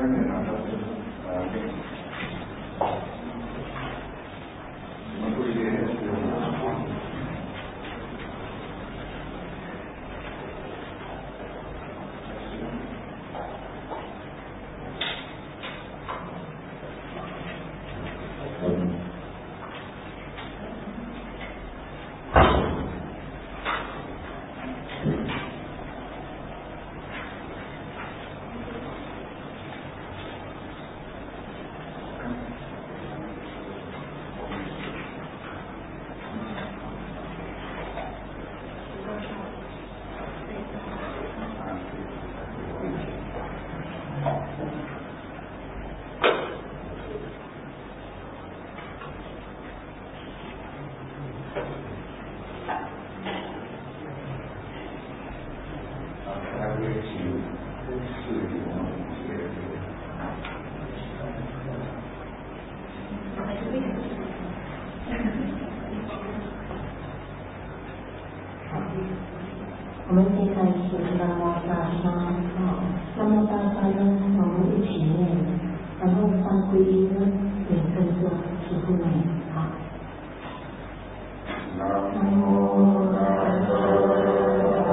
我们现在是南无大沙南无大沙呢，我们一起念，然后三皈依呢也跟着师父念，好。南无大沙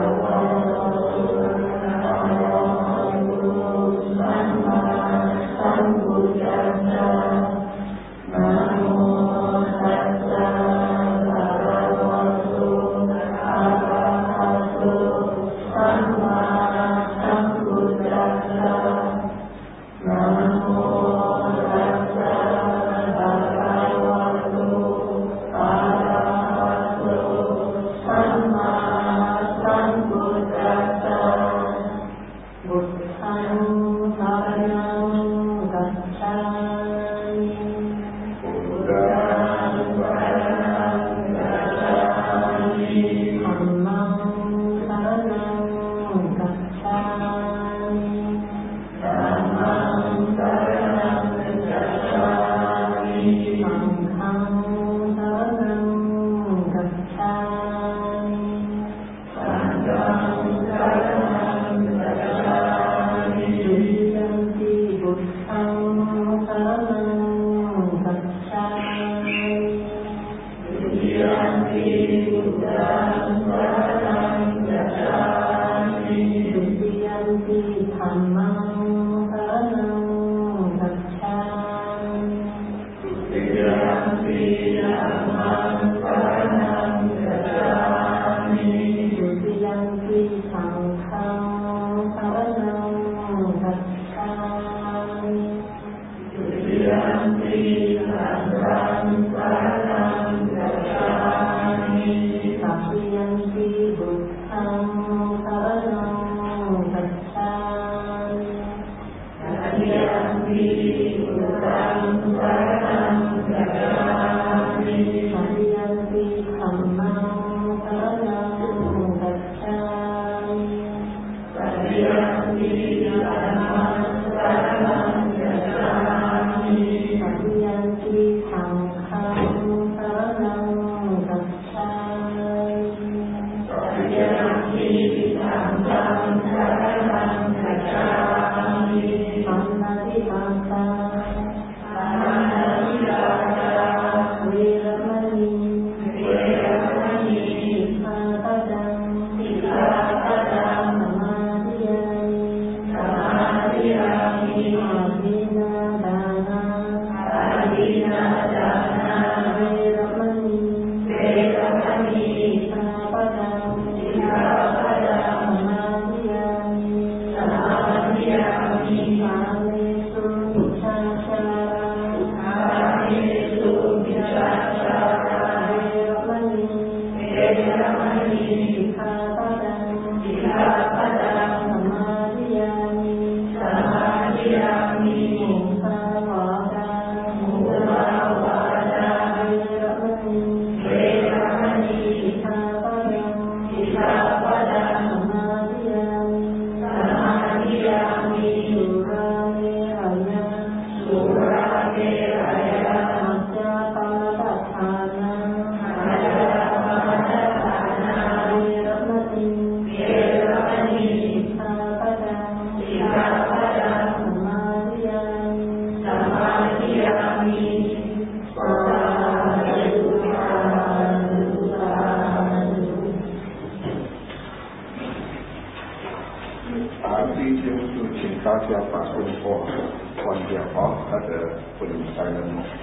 第一件事请大家把电话关掉那个不能再能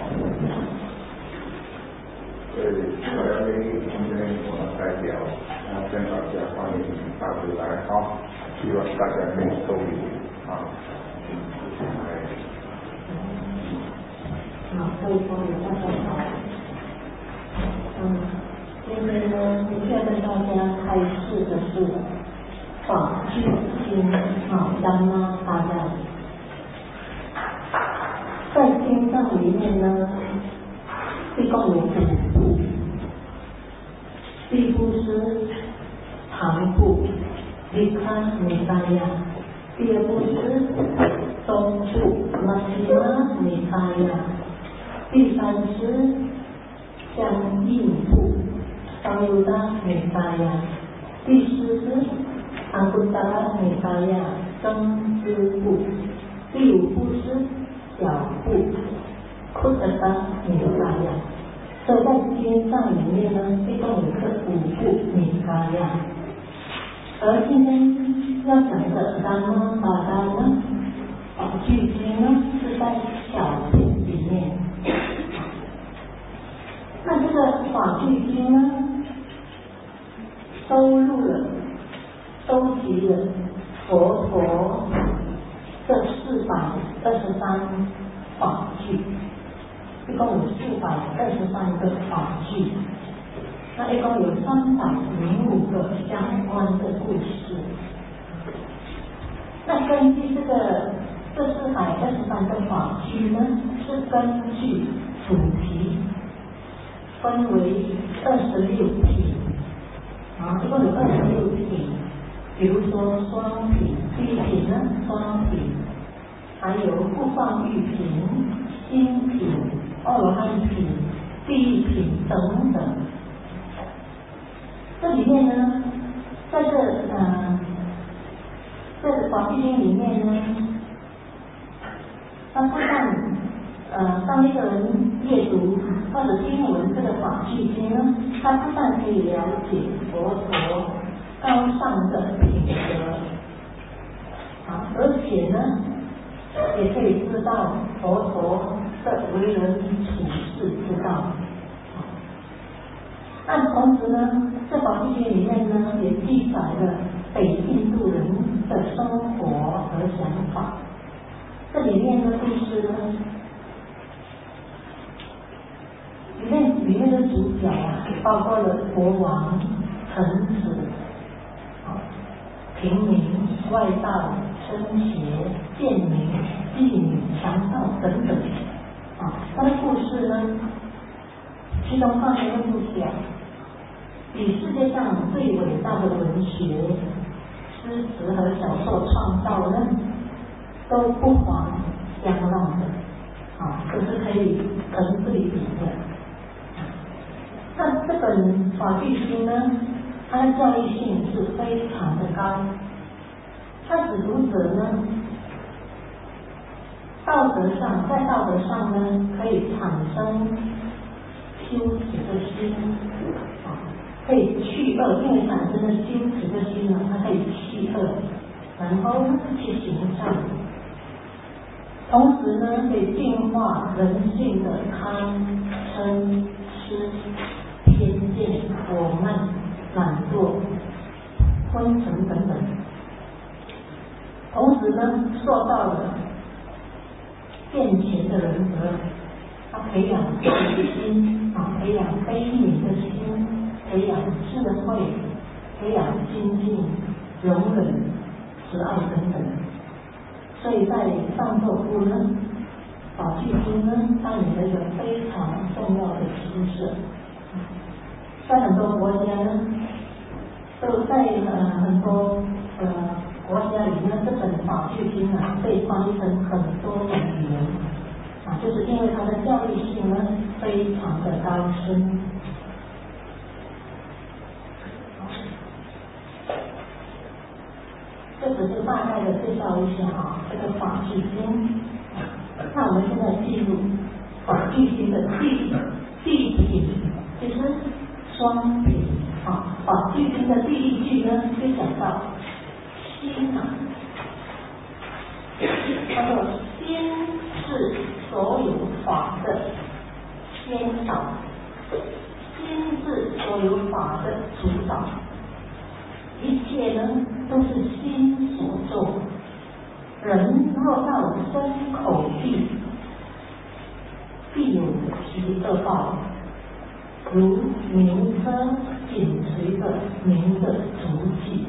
所以我要今天我们代表跟大家欢迎大家来希望大家可以受益各位朋友大家好。今天呢，我要跟大家开示的是法句经丹妈大家。在经藏里面呢，一共有5部。第一部是长部离开尼萨亚，第二部是中部马西拉尼萨亚，第三是相应部桑尤达尼萨亚，第四是安布达拉尼萨亚增支部，第5部是小部库特达尼萨亚。所以在经藏里面呢，一共有这5部尼萨亚。而今天要讲的丹妈巴达呢，法句经呢是在小部里面。那这个法句经呢，收集了佛陀这423法句，一共有423个法句，那一共有305个相关的故事。那根据这423个法句呢，是根据主题分为26品一共有26品。比如说双品，第一品呢双品，还有不放欲品、心品、阿罗汉品、地狱品等等。这里面呢，在这个法句经里面呢，它不但当一个人阅读或者听闻这个法句经呢，他不但可以了解佛陀高尚的品格而且呢，也可以知道佛陀的为人处世之道。但同时呢，这法句经里面呢，也记载了北印度人的生活和想法。这里面的故事呢，里面的主角包括了国王、臣子、平民、外道、僧伽、贱民、妓女、强盗等等他的故事呢，其中放在一部讲，比世界上最伟大的文学、诗词和小说创造呢，都不遑相让的这是可以成对比的。那这本法句经呢，它的教育性是非常的高，它使读者呢在道德上呢可以产生羞耻的心可以去恶，因为产生了羞耻的心呢，它可以去恶，然后去行善，同时呢可以净化人性的贪嗔痴偏见、我慢、懒惰、昏沉等等，同时呢受到了健全的人格，他培养自己的心培养悲悯的心，培养智慧，培养精进、容忍、慈爱等等。所以在上座部呢，法句经呢扮演了一个非常重要的角色。在很多国家呢，都在很多国家里面，这本法句经被翻译成很多种语言就是因为它的教育性呢非常的高深。这只是大概的介绍一下这个法句经。那我们现在进入法句经的第一品，就是双品法句经的第一句呢，就讲到心啊，他说心是所有法的先导，心是所有法的主导，一切呢都是心所做。人若到身口意，必有其恶报，如牛车紧随着牛的足迹。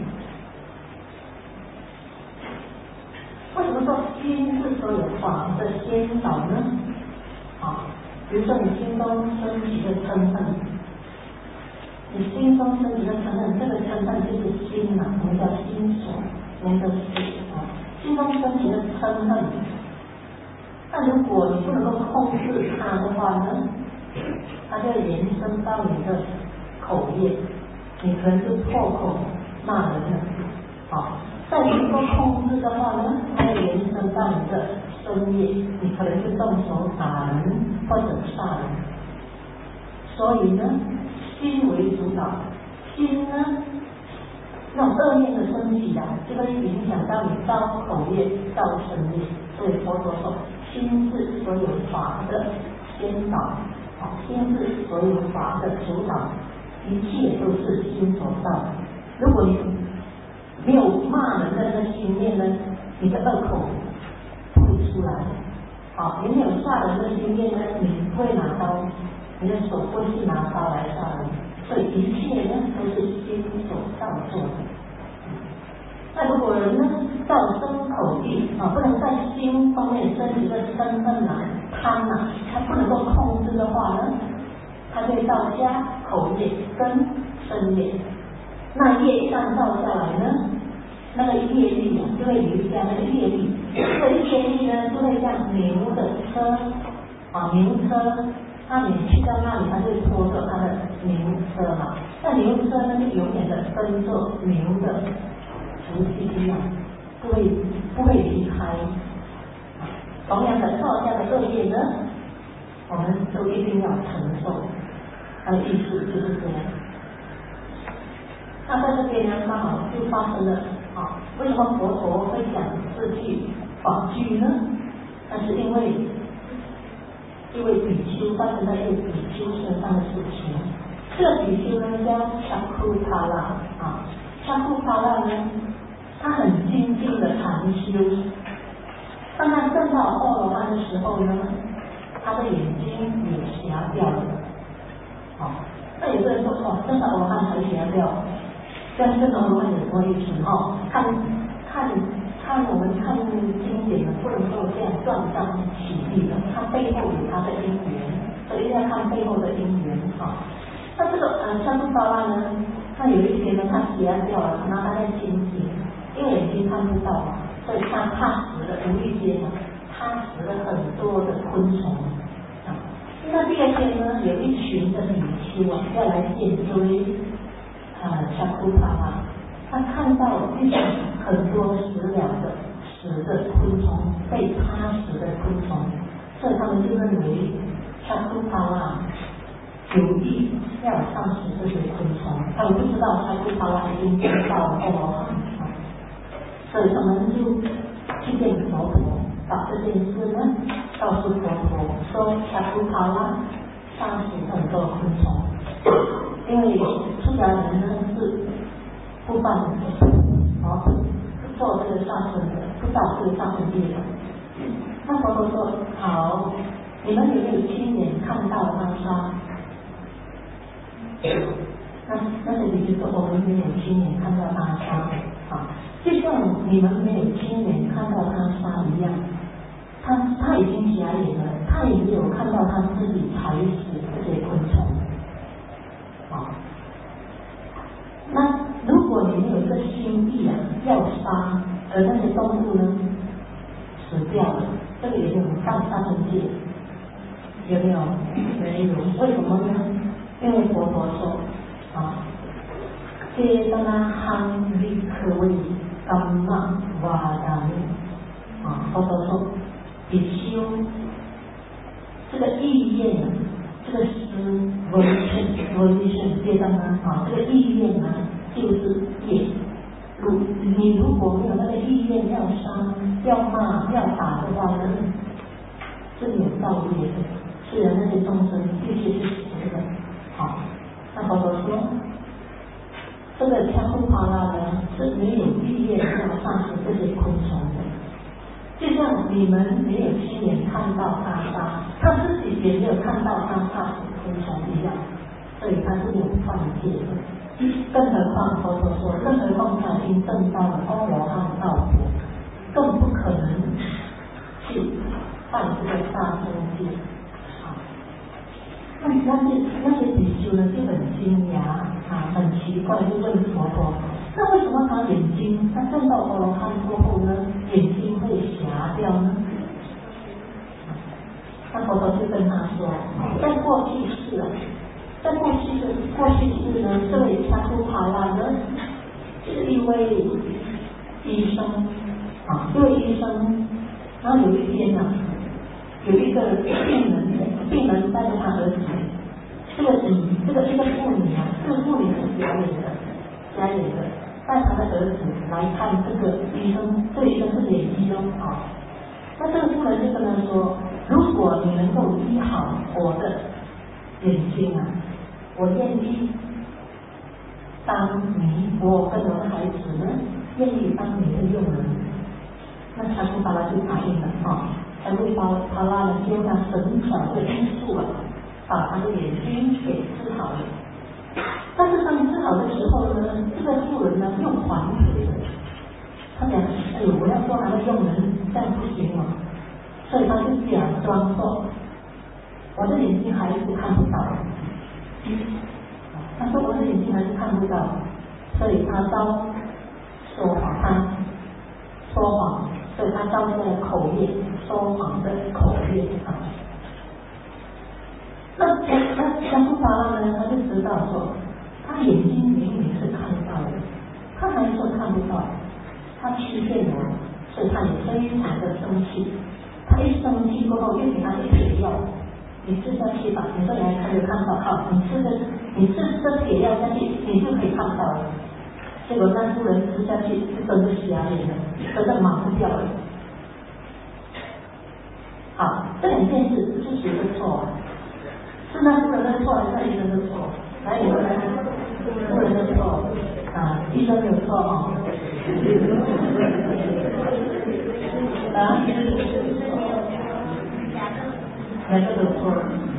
为什么说心是所有法的先导呢？比如说你心中升起的嗔恨，你心中升起的嗔恨，这个嗔恨就是心啊，我们叫心所，人的心中升起的嗔恨。那如果你不能够控制它的话呢，它就延伸到你的口业，你可能就破口骂人了。再不能够控制的话呢，它就延伸到你的身业，你可能就动手打人或者杀人。所以呢，心为主导，心呢那种恶念的升起就会影响到你造口业、造身业。所以佛陀说，心是所有法的先导，心是所有法的主导，一切都是心所造。如果你没有骂人的那个心念呢，你的恶口不会出来。你没有杀人的心念呢，你不会拿刀，你的手不会去拿刀来杀人。所以一切呢都是心所造作的。那如果人呢造身口意不能在心方面升起的嗔恨贪他不能够控制的话呢，他就会造家口业跟身业。那业障造下来呢，那个业力就会留下那个业力，这个业力呢就会像牛的车牛车，你去到那里，它就会拖着它的牛车嘛。那牛车呢就永远的跟着牛的足迹一样，不会离开。同样的，造下的恶业呢，我们都一定要承受。它的意思就是这样。那在这边呢，刚好就发生了为什么佛陀会讲这句法句呢？那是因为一位比丘发生在一位比丘身上的事情。这个比丘呢叫恰库帕拉恰库帕拉呢，他很精进的禅修。当他证到阿罗汉的时候呢，他的眼睛也瞎掉了。那有个人说证到阿罗汉才瞎掉，但证到阿罗汉有什么意思？我们看经典不能够这样断章取义的，它背后有它的因缘，所以要看背后的因缘。那这个恰库巴拉呢，他有一天呢，他瞎掉了，然后他在清醒，因为眼睛看不到所以他死了，无意间他死了很多的昆虫。那第二天呢，有一群的比丘要来见这位恰库帕拉，他看到地上很多死的昆虫，被他死的昆虫，所以他们就认为恰库帕拉有意要杀死这些昆虫。他们不知道恰库帕拉已经知道了阿罗汉，所以他们就去见佛陀，把这件事呢告诉佛陀，说恰库帕拉杀死很多昆虫，因为出家人呢是不犯不做这个杀生的，不造这个杀生业的。那佛陀说好，你们有没有亲眼看到他杀？那些比丘说我们没有亲眼看到他杀就像你们没有亲眼看到他杀一样，他已经瞎眼了，他也没有看到他自己踩死这些昆虫。那如果你没有这心意要杀，而那些动物呢死掉了，这个有没有犯杀生戒？有没有？没有。为什么呢？因为佛陀说揭达那汉利可为甘玛瓦达尼佛陀说比丘这个意愿这个是volition 揭达那这个意愿就是业你如果没有那个意愿要杀、要骂、要打的话呢，是有造业的，是人那些众生必须是死的。好，那佛陀说，这个迦护帕拉呢是没有意愿要杀死这些昆虫的，就像你们没有亲眼看到他杀，他自己也没有看到他杀死昆虫一样，所以他是没有犯戒的。更何况佛陀说，更何况他已经证到了阿罗汉道果，更不可能去犯这个杀生戒。那些比丘呢就很惊讶很奇怪，就问佛陀：那为什么他眼睛他证到阿罗汉过后呢，眼睛会瞎掉呢？那佛陀就跟他说，在过去世呢，这位迦护帕拉呢是一位医生一位医生，然后有一天呢，有一个病人带着他儿子，这个妇女这个妇女是家里的，带他的儿子来看这个医生，这个医生是眼医那这个妇人就跟他说，如果你能够医好我的眼睛我愿意当我跟我的孩子呢，愿意当你的佣人。那迦护帕拉就答应了迦护帕拉呢就用他神巧的医术把他的眼睛给治好了。但是当治好的时候呢，这个妇人呢又反悔了，他讲我要做他的佣人，这样不行所以他就假装说我的眼睛还是看不到他说我的眼睛还是看不到，所以他招说谎，所以他招这个口业，说谎的口业那迦护帕拉呢，他就知道说，他眼睛明明是看到的，他还说看不到，他欺骗我，所以他也非常的生气。他一生气过后，就给他一铁药，你吃下去吧，你这里还可以看到你吃这铁药下去，你就可以看到了。结果那妇人吃下去就真的瞎眼了，真的盲掉了。好，这两件事是谁的错是那妇人的错还是医生的错？来，你们来，妇人的错医生没有错两个都错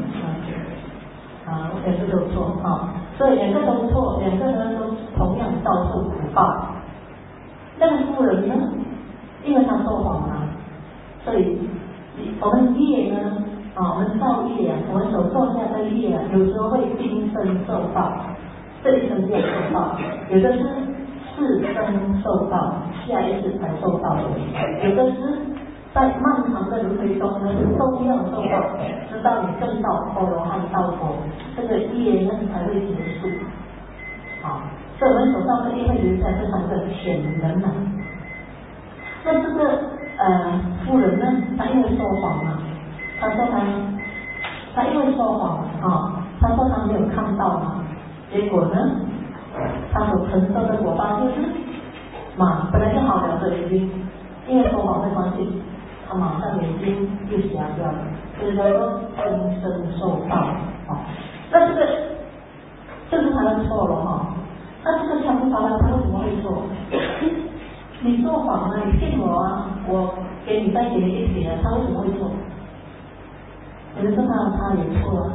两个都错所以两个都错，两个呢都同样遭受苦报。那个妇人呢，因为她说谎所以我们业呢我们造业我们所做下的业有时候会今生受报，这一生就要受报，有的是世生受报，下一世才受报的，有的是在漫长的轮回中呢都要受报，直到你证到阿罗汉道果，这个业呢才会结束所以我们手上的业会留下非常的浅人那这个妇人呢，她因为说谎她说她因为说谎她说她没有看到结果呢，她所承受的果报就是本来就好了的眼睛，因为说谎的关系，她马上眼睛就瞎掉了，所以叫做终身受报那这是她的错了那这个迦护帕拉他为什么会错？你说谎你骗我我给你再给你一撇他为什么会错？有人说他也错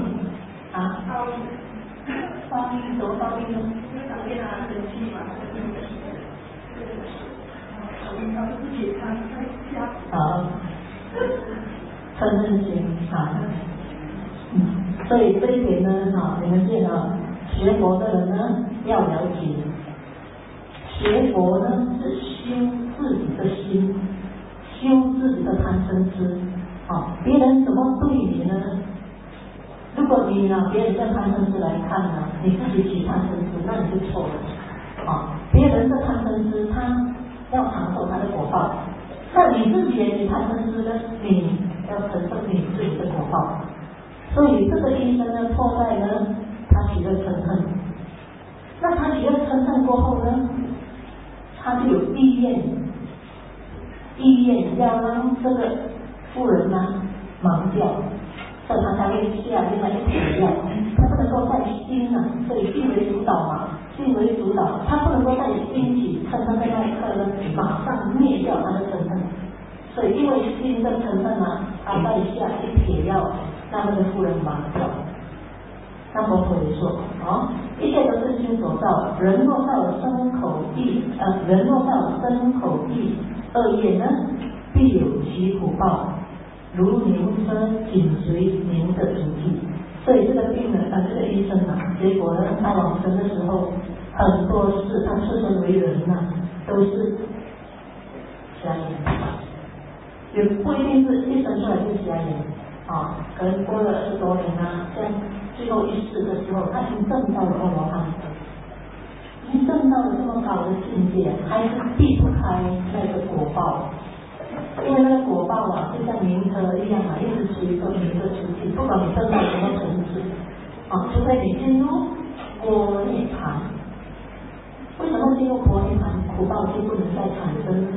报应怎么报应呢？因为讨厌他生气嘛，他自己他嗔恨心所以这一点呢你们见学佛的人呢要了解，学佛呢是修自己的心，修自己的贪嗔痴别人怎么对你呢？如果你别人的贪嗔痴来看你自己起贪嗔痴，那你就错了别人的贪嗔痴他要承受他的果报，那你自己也起贪嗔痴呢，你要承受你自己的果报。所以这个医生呢错在呢他起了嗔恨，那他起了嗔恨过后呢， 他就有意愿要让这个妇人呢盲掉，所以他才会下另外一条药，他不能够在心啊，所以心为主导嘛，心为主导，他不能够在心起嗔恨的那一刻呢，马上灭掉他的嗔恨，所以因为心的嗔恨啊，他再下一撇药，让那个妇人盲掉。那佛陀也说，一切都是心所造，人若造身口意恶业呢，必有其苦报，如牛车紧随牛的足迹。所以这个病人这个医生啊，结果呢，他往生的时候，很多事他出生为人都是瞎眼，也不一定是一生出来就瞎眼可能过了20多年像最后一世的时候，他已经证到了阿罗汉，已经证到了这么高的境界，还是避不开那个果报。因为那个果报就像名车一样一直随着你的足迹，不管你证到什么层次除非你进入般涅槃。为什么进入般涅槃，苦报就不能再产生？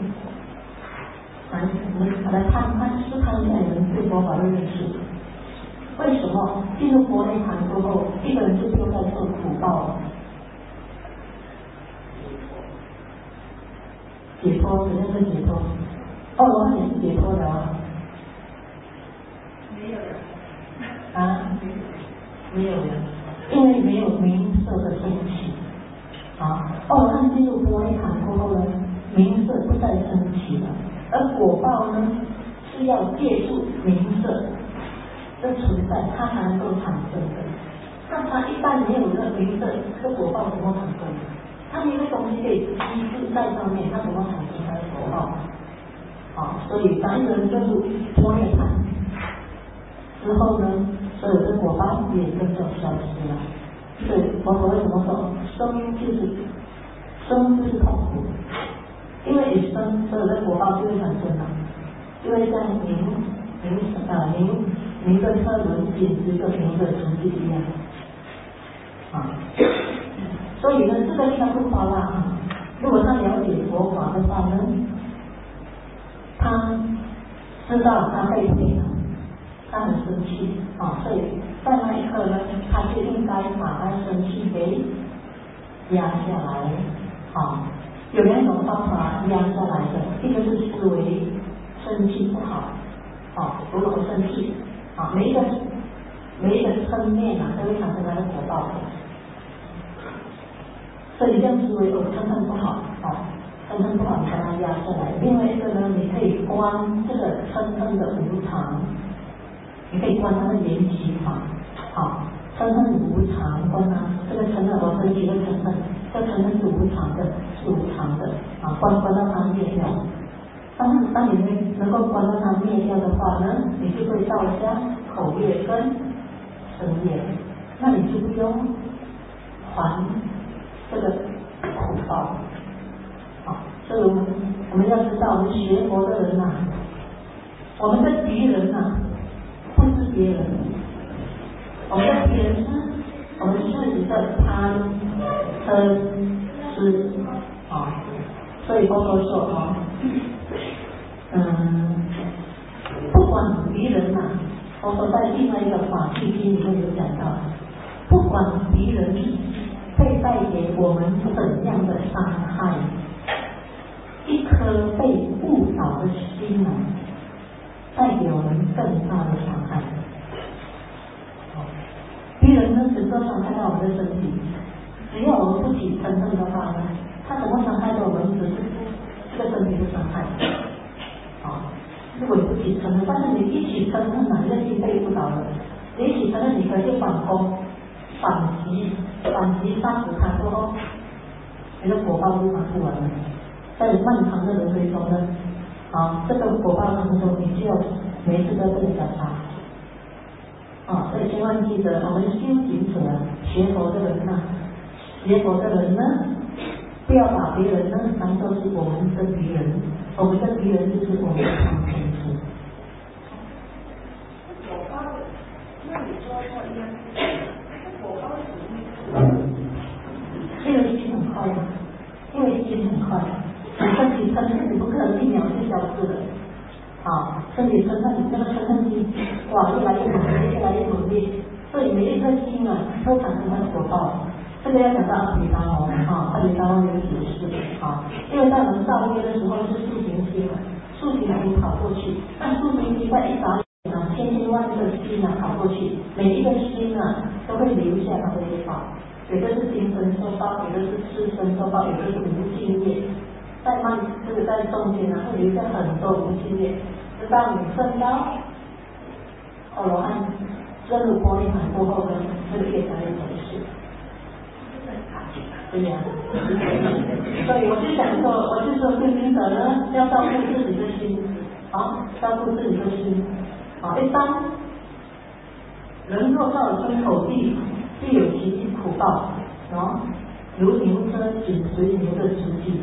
我们来看一下你们对佛法的认识。为什么进入般涅槃过后，一个人就不用再受苦报了？解脱，怎样是解脱？阿罗汉也是解脱的没有人没有人，因为没有名色的升起阿罗汉进入般涅槃过后呢，名色不再升起了，而果报呢是要借助名色的存在，它才能够产生的。那它一旦没有了名色，这果报怎么产生？它没有东西可以积聚在上面，它怎么产生它的果报？所以当一个人进入般涅槃之后呢，所有的果报也跟着消失了。所以佛陀为什么说生就是痛苦？因为一生所有的果报就会产生了，就会像牛的车轮紧随着牛的足迹一样所以呢，这个地方不包如果他了解佛法的话呢，他知道他被骗了，他很生气所以在那一刻呢，他就应该把他生气给压下来有2种方法压下来的，一个是思维生气不好如何生气每一个嗔念都会产生它的果报的，所以你这样思维嗔恨不好嗔恨不好，你把它压下来。另外一个呢，你可以观这个嗔恨的无常，你可以观它的缘起法嗔恨无常，观它这个嗔恨我升起的嗔恨，这嗔恨是无常的，观到它灭掉。当你能够观到它灭掉的话呢，你就会造下口业跟身业，那你就不用还这个苦报所以我们要知道，我们学佛的人我们的敌人不是别人，我们的敌人是我们自己的贪嗔痴所以佛陀说不管敌人佛陀在另外一个法句经里面有讲到，不管敌人会带给我们怎样的伤害，一颗被误导的心带给我们更大的伤害。敌人呢，只能伤害到我们的身体，只要我们不起嗔恨的话呢，他怎么伤害到我们只是这个身体的伤害如果你不起嗔恨，但是你一起嗔恨你的心被误导了，你一起嗔恨，你可以反攻反击杀死他过后，你的果报就拿不完了。在漫长的轮回中呢这个果报当中，你就要每次都要被人家杀所以千万记得，我们修行者学佛的人呢，不要把别人呢当作是我们的敌人，我们的敌人就是我们的贪嗔痴。 果报，那你说果报是什么？ 因为心很快体嗔恨，你不可能1秒就消失了。啊，身体嗔恨，那个嗔恨心，哇，越来越猛烈，越来越猛烈。所以每一颗心啊，都产生它的果报。这个要讲到阿毗达摩啊，阿毗达摩有解释啊，因为在我们造业的时候是塑形心，塑形心跑过去，那塑形心在一眨眼啊，千千万个心啊跑过去，每一个心啊都会留下它的业报，有的是今生受报，有的是次生受报，有的是无尽业，在这个在中间啊会留下很多无尽业，直到你升到阿罗汉真如波罗蜜过后呢，这个业才会结束。对呀，所以我就想说，我就说修行者呢，要照顾自己的心，啊，照顾自己的心，啊，一般人若造身口地，必有其苦报，啊，如牛车紧随牛的足迹，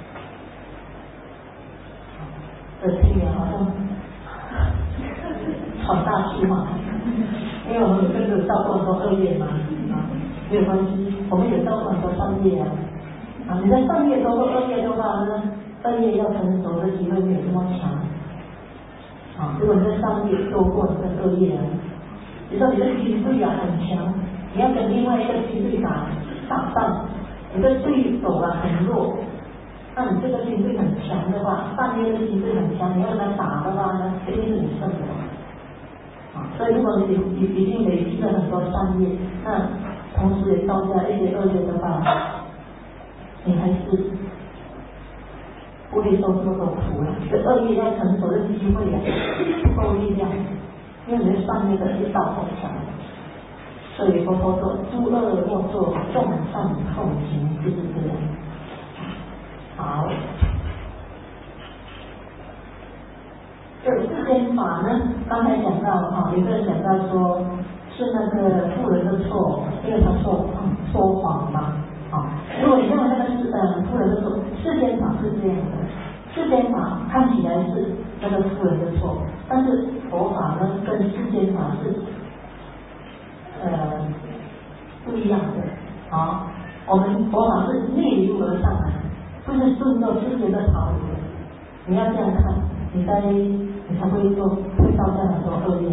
这听起来好像闯大气嘛，因为我们跟着造过很多恶业嘛，啊。没有关系，我们也造过很多善业啊！啊，你在善业多过恶业的话呢，恶业要成熟的机会没有那么强。啊，如果你在善业多过你的恶业啊，比如说你的心对啊很强，你要跟另外一个心对打仗，你的对手啊很弱，那你这个心对很强的话，善业的心对很强，你要跟他打的话呢，一定是你胜的。啊，所以如果你已经累积了很多善业，那同时也造下一些恶业的话，你还是不会受这么多苦了。这恶业要成熟的机会啊，不够力量，因为你的善业的力道太强。所以佛陀说：“诸恶莫作，众善奉行”，就是这样。好，这世间法呢，刚才讲到哈，有个人讲到说。是那个富人的错，因为他说谎嘛，啊，如果你认为那个是富人的错，世间法是这样的，世间法看起来是那个富人的错，但是佛法呢跟世间法是不一样的，啊，我们佛法是逆流而上来，不是顺着世间的潮流，你要这样看，你才会造下很多恶业。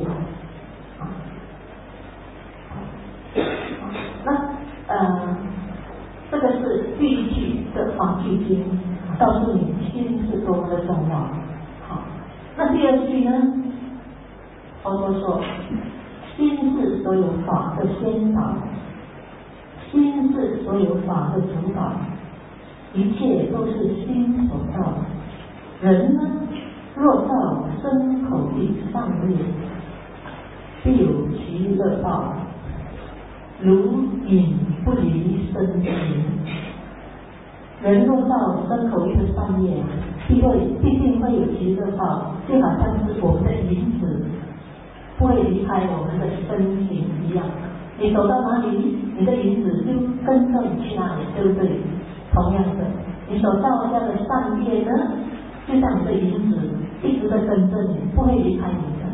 那这个是第一句的法句经，告诉你心是多么的重要。好，那第二句呢？佛陀说，心是所有法的先导，心是所有法的主导，一切都是心所造。人呢，若造身口意善业，必有其乐报。如影不离身形，人若造身口意的善业啊，必定会有其乐报，就好像是我们的影子不会离开我们的身形一样。你走到哪里，你的影子就跟着你去哪里，对不对？同样的，你所造下的善业呢，就像你的影子一直在跟着你，不会离开你的。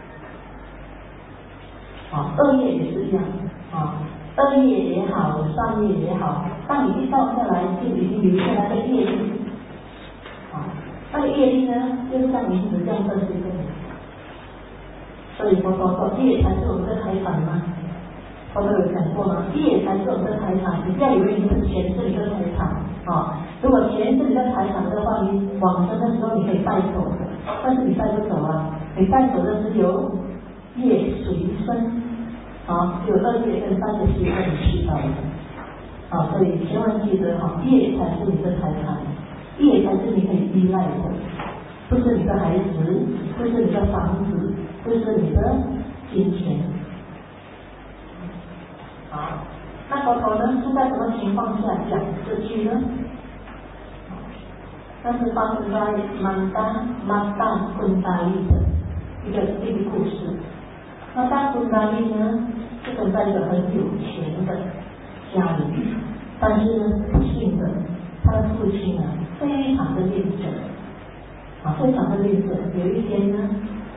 啊，恶业也是一样。啊，恶业也好，善业也好，当你一造下来，就已经留下来的业力。啊，那个业力呢，就是像影子这样跟随着你。所以佛陀说，业才是我们的财产吗？佛陀有讲过吗？业才是我们的财产，你不要以为你的钱是你的财产啊！如果钱是你的财产的话，你往生的时候你可以带走的，但是你带不走啊，你带走的只有业随身。啊，有恶业跟善业是跟你去到的，啊，所以千万记得哈，业才是你的财产，业才是你可以依赖的，不是你的孩子，不是你的房子，不是你的金钱。好，那佛陀呢是在什么情况下讲这句呢？那是发生在曼达昆达利的一个故事。那大昆达利呢，是生在一个很有钱的家里，但是呢，不幸的，他的父亲啊，非常的吝啬，非常的吝啬。有一天呢，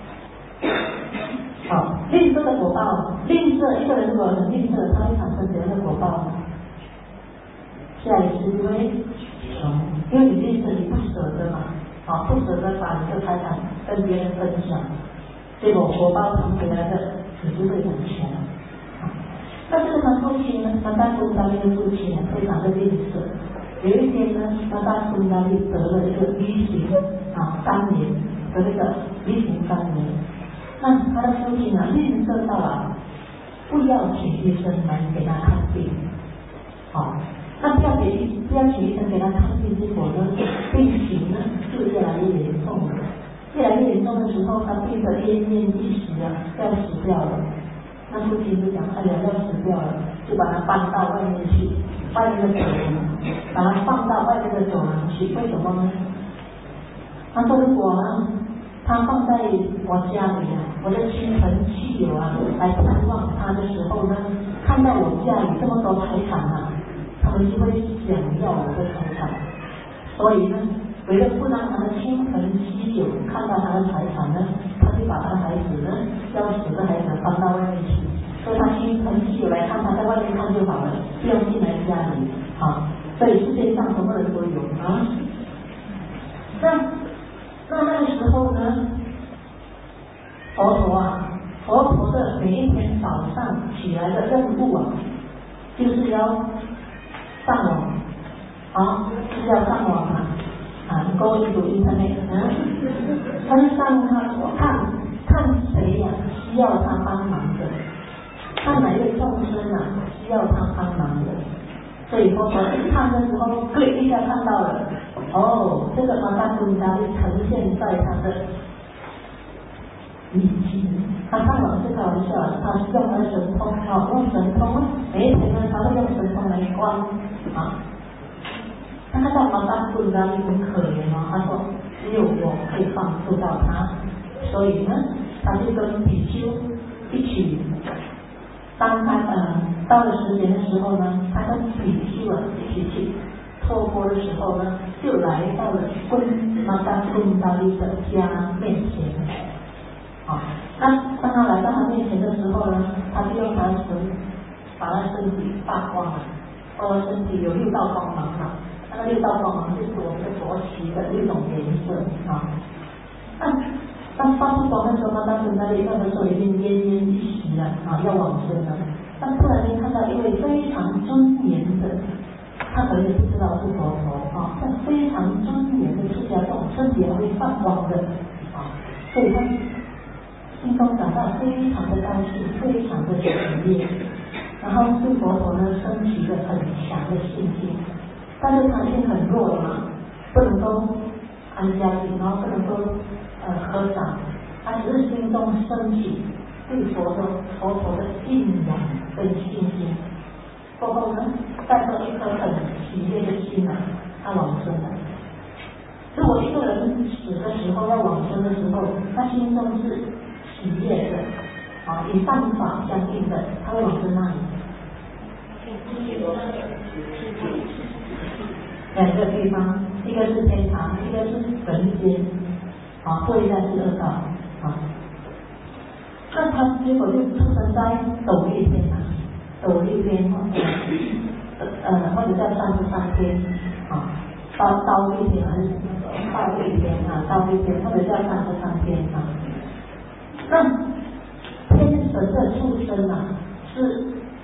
吝啬的果报，吝啬一个人如果很吝啬，他会产生怎样的果报呢？下一次就会穷，因为你吝啬，你不舍舍得嘛，不舍得把你的财产跟别人分享，结果活包扛回来的只是这点钱。那这个他父亲呢，他大孙达利的父亲呢，非常的吝啬。有一天呢，他大孙达利得了这个乙型肝炎，得这个乙型肝炎。那他的父亲呢，吝啬到不要请医生来给他看病，那不要请医生给他看病，结果呢，病情呢就越来越严重了。越来越严重的时候，他病得奄奄一息要死掉了。那父亲就讲，哎呀，要死掉了，就把他搬到外面去，外面的走廊，把他放到外面的走廊去。为什么呢？他说，如果他放在我家里我的亲朋戚友来探望他的时候呢，看到我家里这么多财产他们就会想要我的财产。所以呢，为了不让他的亲朋戚友看到他的财产呢，他就把他的孩子呢，要死的孩子搬到外面去。所以他亲朋戚友来看他，在外面看就好了，不用进来家里所以世界上什么人都有那个时候呢，佛陀的每一天早上起来的任务就是要上网就是要上网go into internet 他就上看谁需要他帮忙的，看哪位众生需要他帮忙的。所以佛陀一看的时候，click一下看到了，这个大孙达利呈现在他的眼前。他上网是开玩笑，他是用了神通用神通每一天呢，他会用神通来观他看到大孙达利很可怜他说只有我可以帮助到他，所以呢，他就跟比丘一起。当他到了时间的时候呢，他跟比丘一起去托钵的时候呢，就来到了大孙达利的家面前。那当他来到他面前的时候呢，他就用他的手把他身体发光了，身体有6道光芒那个6道光芒就是我们的佛旗的6种颜色当发出光的时候，大孙达利那个时候已经奄奄一息要往生了。但突然间看到一位非常尊严的，他可能也不知道是佛陀但非常尊严的出家众，身体还会放光的所以他心中感到非常的高兴，非常的喜悦，然后对佛陀呢升起了很强的信心。但是他心很弱了不能够安家里，然后不能够合掌，他只是心中升起对佛陀的敬仰跟信心。过后呢，带着一颗很喜悦的心他往生了。如果一个人死的时候要往生的时候，他心中是喜悦的与善法相应的，他会往生那里。2个地方，一个是天堂，一个是人间不会在第2道那他结果就出生在斗笠天斗笠天或者叫33天刀立天还是倒立天倒立天或者叫33天那天神的出生是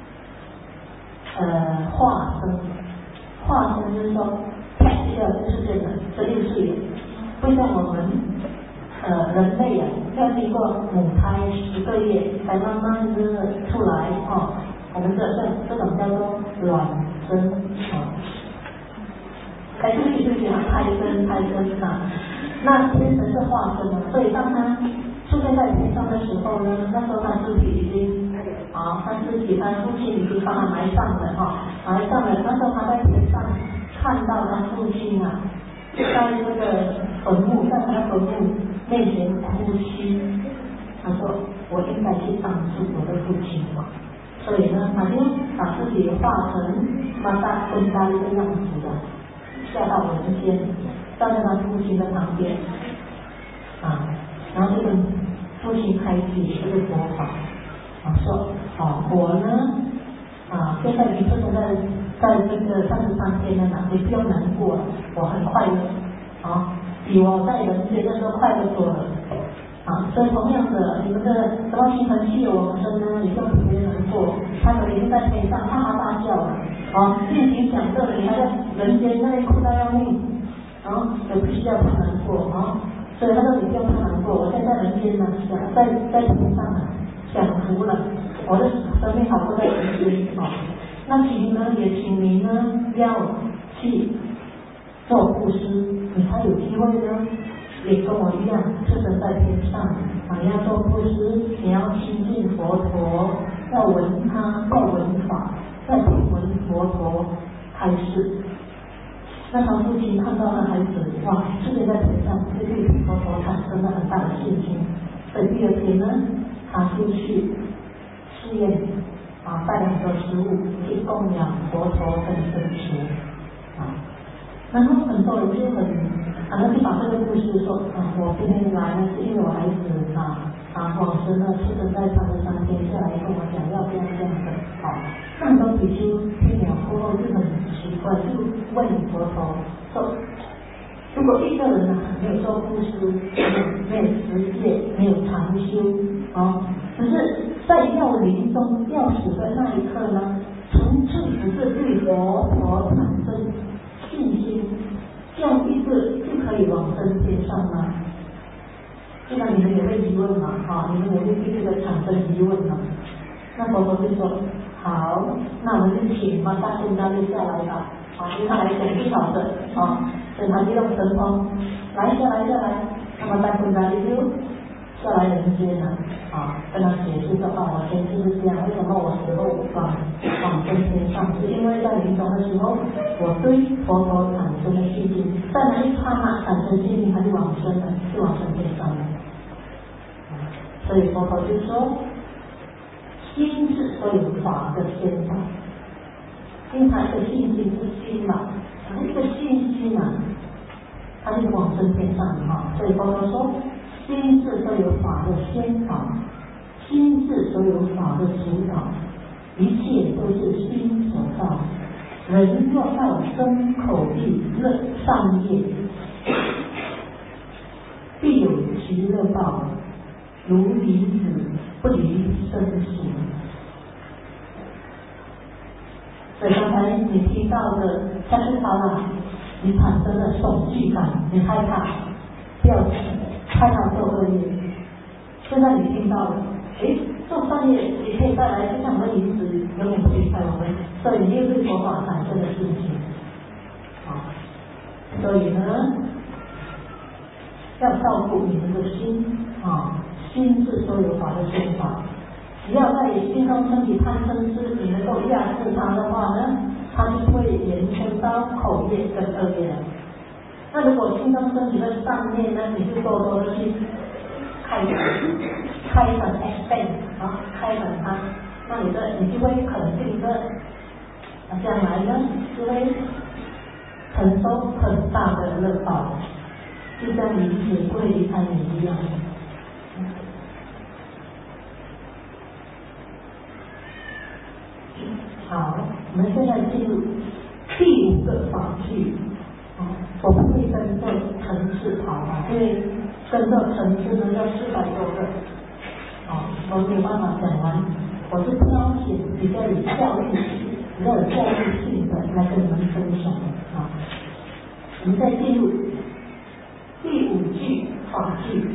化身就是说啪一下就是这6岁会像我们人类要经过母胎10个月才慢慢的出来我们这种叫做卵生对不起胎生那天神是化身所以当他出现在天上的时候呢，那时候他尸体已经他父亲已经帮他埋葬了埋葬了。那时候他在天上看到他父亲在这个坟墓，在他的坟墓面前哭泣。他说：“我应该去帮助我的父亲所以呢，他就把自己化成大孙达利的样子下到人间，站在他父亲的旁边然后就跟父亲开启这个佛法说我呢现在你出生在这个33天了你不用难过我很快乐啊，比我在人间的时候快乐多了。啊，所以同样的，你们的什么亲朋戚友往生呢，也不用特别难过，他们已经在天上哈哈大笑了，啊，尽情享乐了，你还在人间那里哭到要命，啊，也不需要太难过啊。所以他说你不用太难过，我现在人间呢，在天上啊，享福了，我的生命好过在人间啊。那请呢，也请你呢要去做布施，你才有机会呢。也跟我一样，出生在天上啊！你要做布施，你要亲近佛陀，要闻他，要闻法，要听闻佛陀开示。那他父亲看到那孩子，哇，出生在天上，就对佛陀产生了很大的信心。所以第二天呢，他就去寺院啊，带了很多食物去供养佛陀跟僧俗啊。然后很多人就然后就把这个故事说，我今天来呢是因为我孩子往生了，出生在他的3天下来跟我讲要这样的，那很多比丘听了过后就很奇怪，就问佛陀说，如果一个人没有做布施，没有持戒，没有常修只是在要临终要死的那一刻呢，从此只是对佛陀产生信心，这样一次就可以往生天上吗？现在你们也会疑问嘛？你们也会对这个产生疑问嘛？那佛陀就说：好，那我们就请马大公大就下来吧。对他来讲最好的所以他就用神通来下来。那么大公大就下来人间了跟他解释说我前世是这样，为什么我死后往生天上？是因为在临终的时候，我对佛陀产生了信心，在那一刹那产生信心，他就往生了，就往生天上了。所以佛陀就说，心是所有法的先法，因为他的信心是心嘛，一个信心他就往生天上了所以佛陀说，心是所有法的先法，心是所有法的主导，一切都是心所造。人若造身口意乐善业，必有其乐报，如离子不离身形。所以刚才你听到的下次刹那，你产生了恐惧感，你害怕，不要害怕做恶业。现在你听到了，做善业也可以带来，就像我们离子永远不离开我们，所以你又对佛法产生了信心所以呢，要照顾你们的心心是所有法的先法。只要在心中升起贪嗔痴，你能够压制它的话呢，它就会延伸到口业跟恶业了。那如果心中升起的善念呢，你就多多的去开展 expand 开展它，那你就会肯定的将来呢就会承受很大的乐报，就像离子不会离开你一样。好，我们现在进入第5个法句我不会跟着层次跑因为跟着层次呢要400多个我没有办法讲完，我是挑选比较有教育性的来跟你们分享我们再进入第5句法句。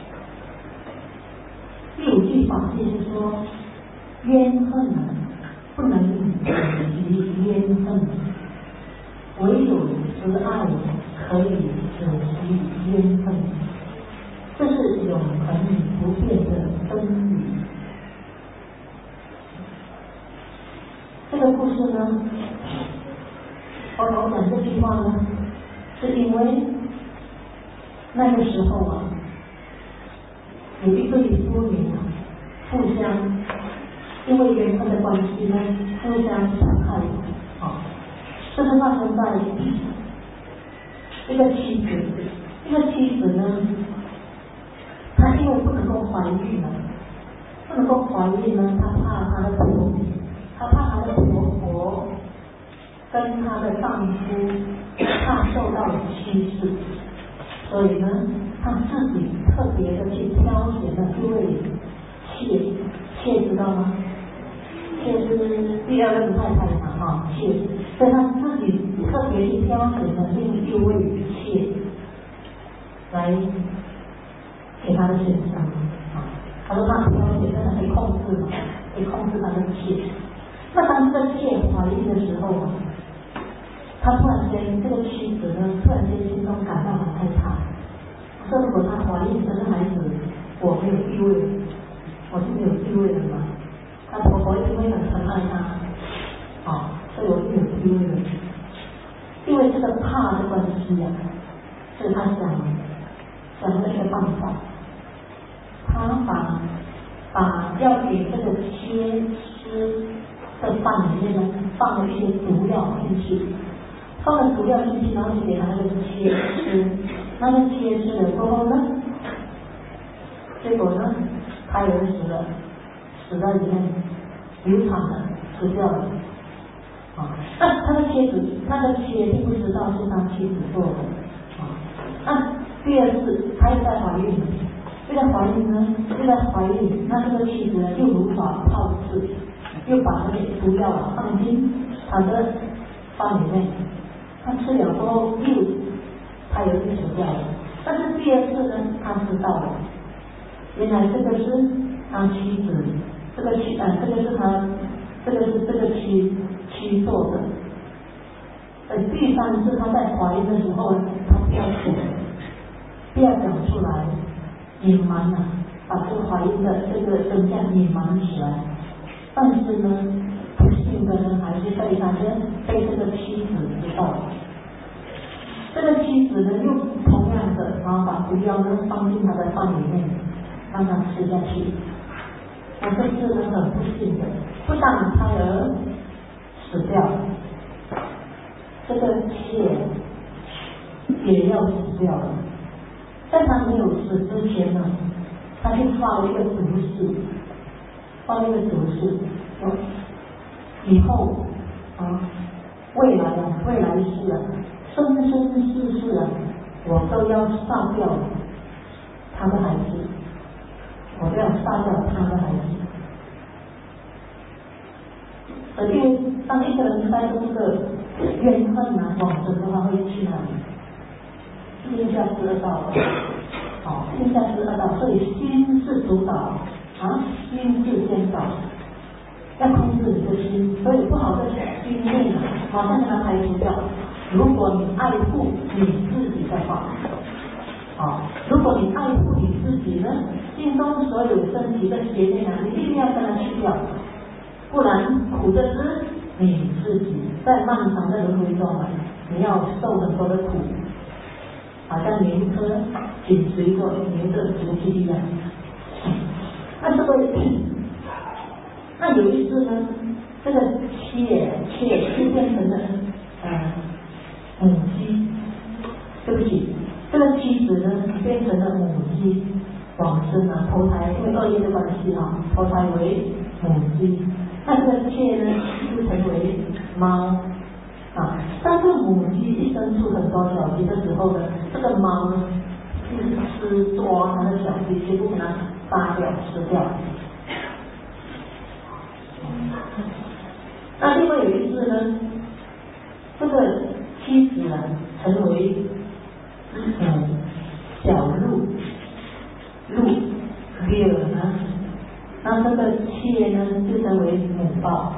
第5句法句是说，冤恨不能止息冤恨，唯有慈爱可以止息冤恨，这是永恒不变的真理。这个故事呢，佛陀讲这句话呢，是因为那个时候有一对夫女互相因为缘分的关系呢，互相伤害这是发生在一个妻子呢，她因为不能够怀孕呢，她怕她的婆婆跟她的丈夫怕受到歧视所以呢，他自己特别的去挑选了一位妾知道吗？妾是第二任太太嘛，哈，妾，所以他自己特别去挑选了另一位妾来给他的选项啊。他说他挑选真的可以控制嘛，可以控制他的妾。那当这个妾怀孕的时候嘛，他突然间这个妻子呢，突然间心中感到很害怕。说如果她怀孕生孩子，我没有地位，我是没有地位的嘛。她婆婆一定会很疼爱她，啊，所以我是没有地位的。因为这个怕的关系啊，所以他想了一个办法，他把要给这个切丝的饭里面呢，放了一些毒药进去。放了毒药进去，然后就给他那个切吃，那个切吃了过后呢，结果呢，胎儿死在里面，流产了，死掉了。啊，那他的切并不知道是他妻子做的。啊，那第二次他又在怀孕了，又在怀孕，那这个妻子呢又如法炮制，又把那个毒药放进他的饭里面。他吃了过后他又死掉了，但是第二次呢，他知道了，原来这个是他妻子，这个是这个妻做的。第三次他在怀孕的时候，他不要讲出来，隐瞒了，把这个怀孕的这个真相隐瞒起来，但是呢，不幸的呢，还是被这个妻子知道了。这个妻子呢，又同样的，然后把毒药呢放进他的饭里面，让他吃下去。那这次呢，很不幸的，不但胎儿死掉了，这个妾也要死掉了。在他没有死之前呢，他就发了一个毒誓，说以后啊，未来世啊，生世啊，我都要杀掉他的孩子，我都要杀掉他的孩子。因为当一个人带着这个怨恨啊往生的话，会去哪里？心下之恶道，心下之恶道，所以心是主导啊，心是先导，要控制你的心，所以不好的心念啊，马上给它排除掉。如果你爱护你自己的话，如果你爱护你自己呢，心中所有升起的邪念啊，你一定要跟它去掉，不然苦的是你自己。在漫长的轮回中啊，你要受很多的苦，好像牛车紧随着牛的足迹一样。那这个，那有一次呢，这个妾就变成了母鸡，对不起，这个妻子呢变成了母鸡，往生啊，投胎，因为恶业的关系啊，投胎为母鸡。那这个妾呢就成为猫啊。当这个母鸡一生出很多小鸡的时候呢，这个猫呢就是抓它的小鸡，全部给它杀掉吃掉。那另外有一次呢，这个妻子啊成为小鹿呢，那这个妾呢就成为母豹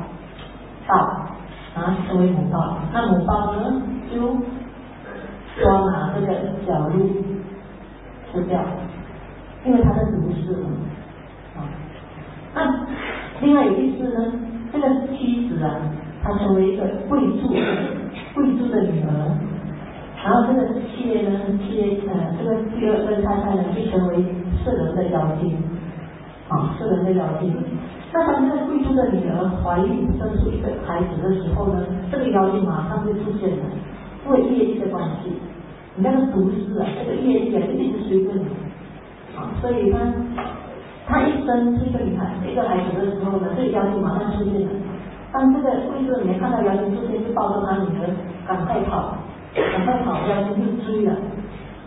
成为母豹。那母豹呢就抓拿这个小鹿吃掉，因为它的毒誓嘛。那另外有一次呢，这个妻子啊，她成为一个贵族的女儿，然后这个妾呢，这个第二个太太呢，就成为世人的妖精，世人的妖精。那当这个贵族的女儿怀孕生出一个孩子的时候呢，这个妖精马上就出现了，因为业力的关系，你那个毒誓啊，这个业力啊，就一直随着你，所以他一生出一个孩子的时候呢，这个妖精马上出现了。当这个贵族的女儿看到妖精出现，就抱着他女儿赶快跑，妖精就追了，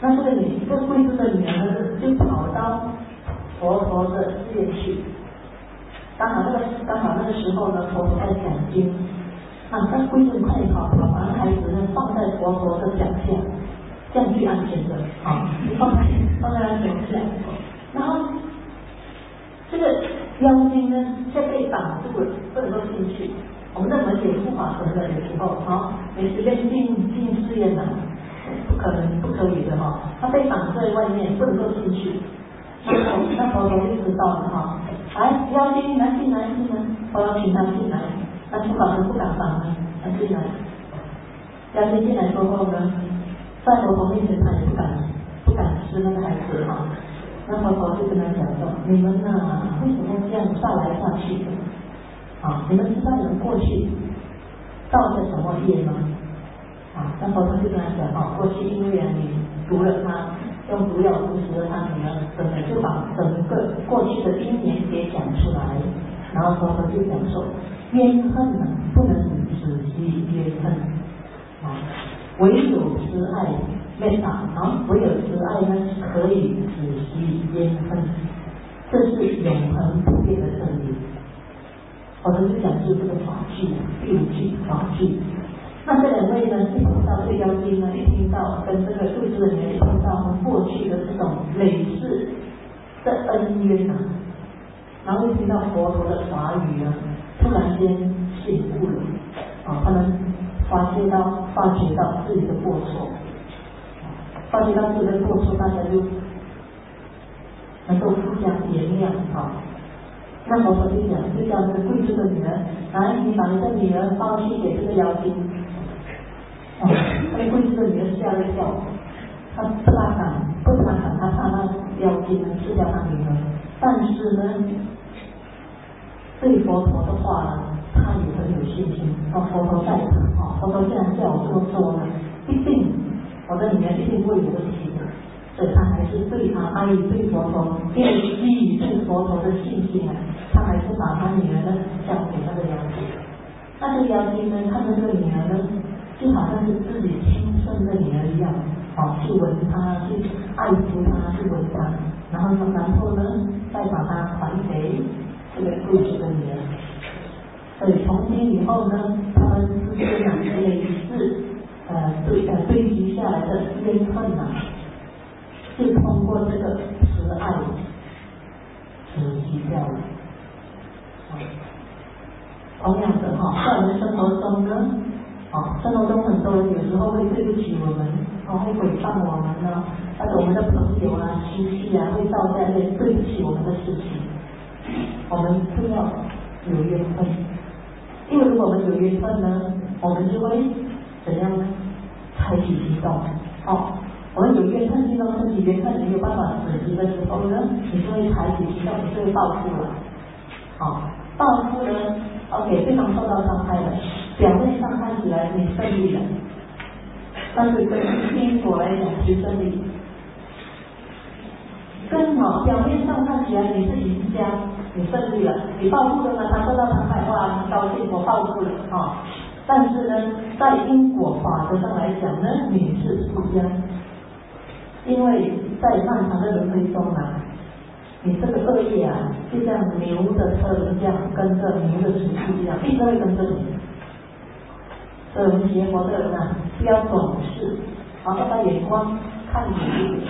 那这个贵族的女儿呢，就跑到佛陀的寺院去。刚好那个时候呢，佛陀在讲经，那贵族快跑，把孩子呢放在佛陀的脚下，这样最安全的放在他脚下。然后这个妖精呢，却被挡住了，不能够进去。我们在门有护法神的时候，你随便进寺院了，不可以的他被挡在外面，不能够进去。那佛陀就知道了来，妖精来进来，佛陀请他进来，那护法神不敢挡呢，他进来。妖精进来过后呢，在佛陀面前他也不敢吃那个孩子那佛陀就跟他讲说，你们为什么这样杀来杀去的？你们知道你们过去造的什么业吗？那佛陀就跟他讲过去因为你毒了他，用毒药毒死了他女儿，等等，就把整个过去的因缘给讲出来。然后佛陀就讲说，冤恨不能止息冤恨唯有慈爱灭打唯有慈爱呢可以止息冤恨，这是永恒不变的真理。我们就讲究这个法句，第5句法句。那这2位呢，一听到这个妖精呢，一听到跟这个贵族的女人一听到过去的这种累世的恩冤然后一听到佛陀的法语突然间醒悟了他们发觉到自己的过错，大家就能够互相原谅那佛陀就讲，就叫那个贵族的女儿，来，你把你的女儿抱去给这个妖精。那个贵族的女儿吓了一跳，她不大敢，她怕那妖精吃掉她女儿。但是呢，对佛陀的话呢，她也很有信心。佛陀在场佛陀既然叫我这么做呢，一定我的女儿一定不会有问题的。所以他还是对他阿姨对佛陀，因为基于对佛陀的信心他还是把他女儿呢交给那个妖精。那这个妖精呢，看着这个女儿呢，就好像是自己亲生的女儿一样去闻她，去爱抚她，去闻她，然后呢再把她还给这个贵族的女儿。所以从今以后呢，他们之间累世堆积下来的冤恨就通过这个慈爱止息掉了。同样的在我们生活中呢，生活中很多人有时候会对不起我们，会诽谤我们或者我们的朋友亲戚会造下一些对不起我们的事情，我们不要有冤恨，因为如果我们有冤恨呢，我们就会怎样呢？采取行动我们有冤恨，心中升起冤恨，你没有办法止息的时候呢，你就会采取行动，你就会报复了。报复呢，OK， 对方受到伤害了，表面上看起来你胜利了，但是跟因果来讲是胜利。表面上看起来你是赢家，你胜利了，你报复了呢，他受到伤害，哇，很高兴，我报复了但是呢，在因果法则上来讲呢，你是输家。因为在漫长的轮回中你这个恶业就像牛的车轮这样跟着牛的速度一样，一直会跟着你。所以我们学佛的人不要总是要把眼光看远一点。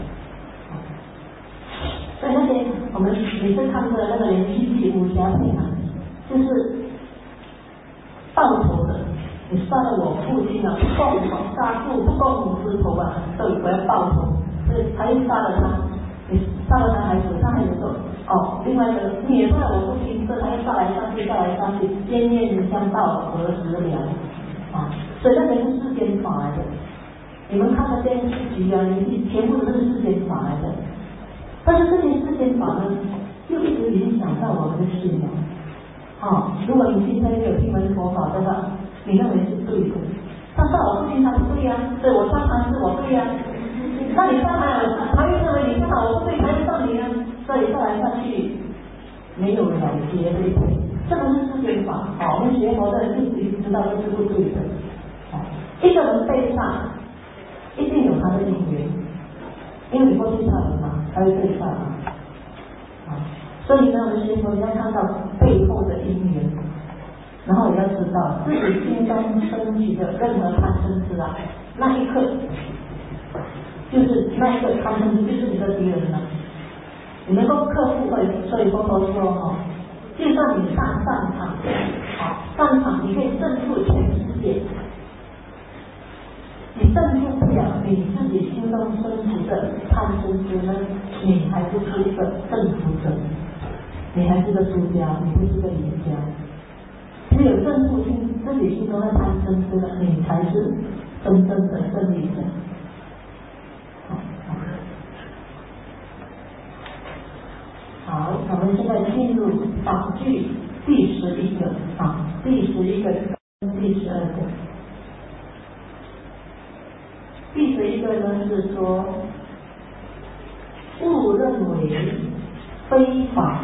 所以那些我们每次看的那个连续剧武侠片就是报仇的。你杀了我父亲不共杀父不共之仇所以我要报仇，所以他又杀了他，你杀了他孩子，他还有说另外一个你也杀了我父亲，所以他又杀来杀去，冤冤相报何时了所以那个是世间法来的。你们看的电视剧你全部都是世间法来的，但是这些世间法呢，又一直影响到我们的信仰如果你今天没有听闻佛法的话，你认为是对的，他杀我父亲他不对所以我杀他是我对那你杀他又认为你杀我不对，他又杀你所以杀来杀去没有了结，对不对？这不是世间法我们学佛的人就知道这是不对的一个人被杀一定有他的因缘因为你过去杀人嘛，才会被杀嘛。所以呢，我们学佛要看到背后的因缘，然后也要知道自己心中升起的任何贪嗔痴啊，那一刻就是那一个贪嗔痴就是你的敌人了。你能够克服，所以佛陀说就算你上场，上场你可以胜出全世界，你胜出不了你自己心中升起的贪嗔痴呢，你还不是一个胜出者，你还是个输家，你不是个赢家。只有胜出自己心中的贪嗔痴呢，你才是真正的胜利者。好，我们现在进入法句第11个第11个跟第12个。第11个呢是说，误认为非法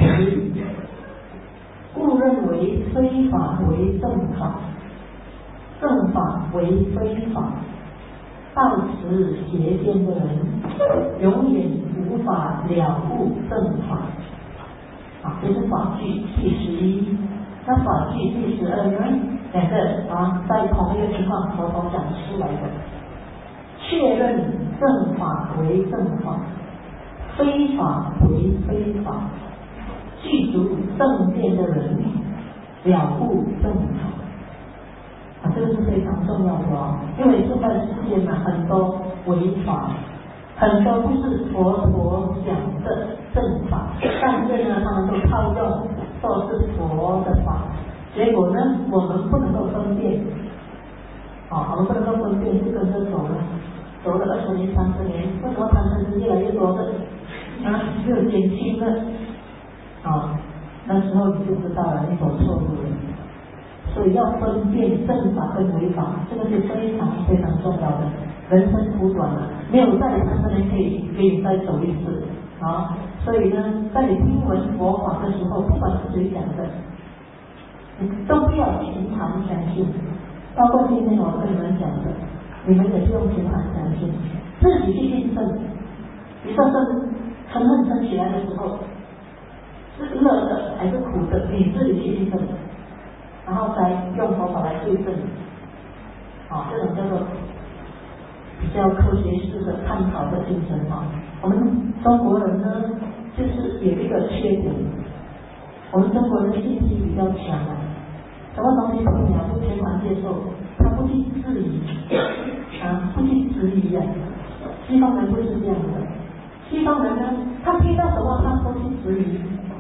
误认为非法为正法，正法为非法，到此邪见的人，永远无法了悟正法。这是法句第11。那法句第12呢？两个在同一个情况佛陀讲出来的，确认正法为正法，非法为非法，具足正见的人了悟正法。这个是非常重要的因为现在世界嘛，很多违法，很多不是佛陀讲的正法，但是呢，他们都套用说是佛的法，结果呢，我们不能够分辨，我们不能够分辨，就跟着走了20年、30年，为什么贪嗔痴越来越多的没有减轻了那时候你就知道了，你走错路了。所以要分辨正法跟违法，这个是非常非常重要的。人生苦短了，没有再30年可以给你再走一次所以呢，在你听闻佛法的时候，不管是谁讲的，你都不要全盘相信。包括今天我跟你们讲的，你们也不用全盘相信，自己去印证。你说嗔恨升起来的时候，是乐的还是苦的，你自己去印证，然后再用佛法来对证。这种叫做比较科学式的探讨的精神我们中国人呢，就是有一个缺点，我们中国人信心比较强什么东西不了就全盘接受，他不去质疑不去质疑西方人不是这样的，西方人呢，他听到什么他都去质疑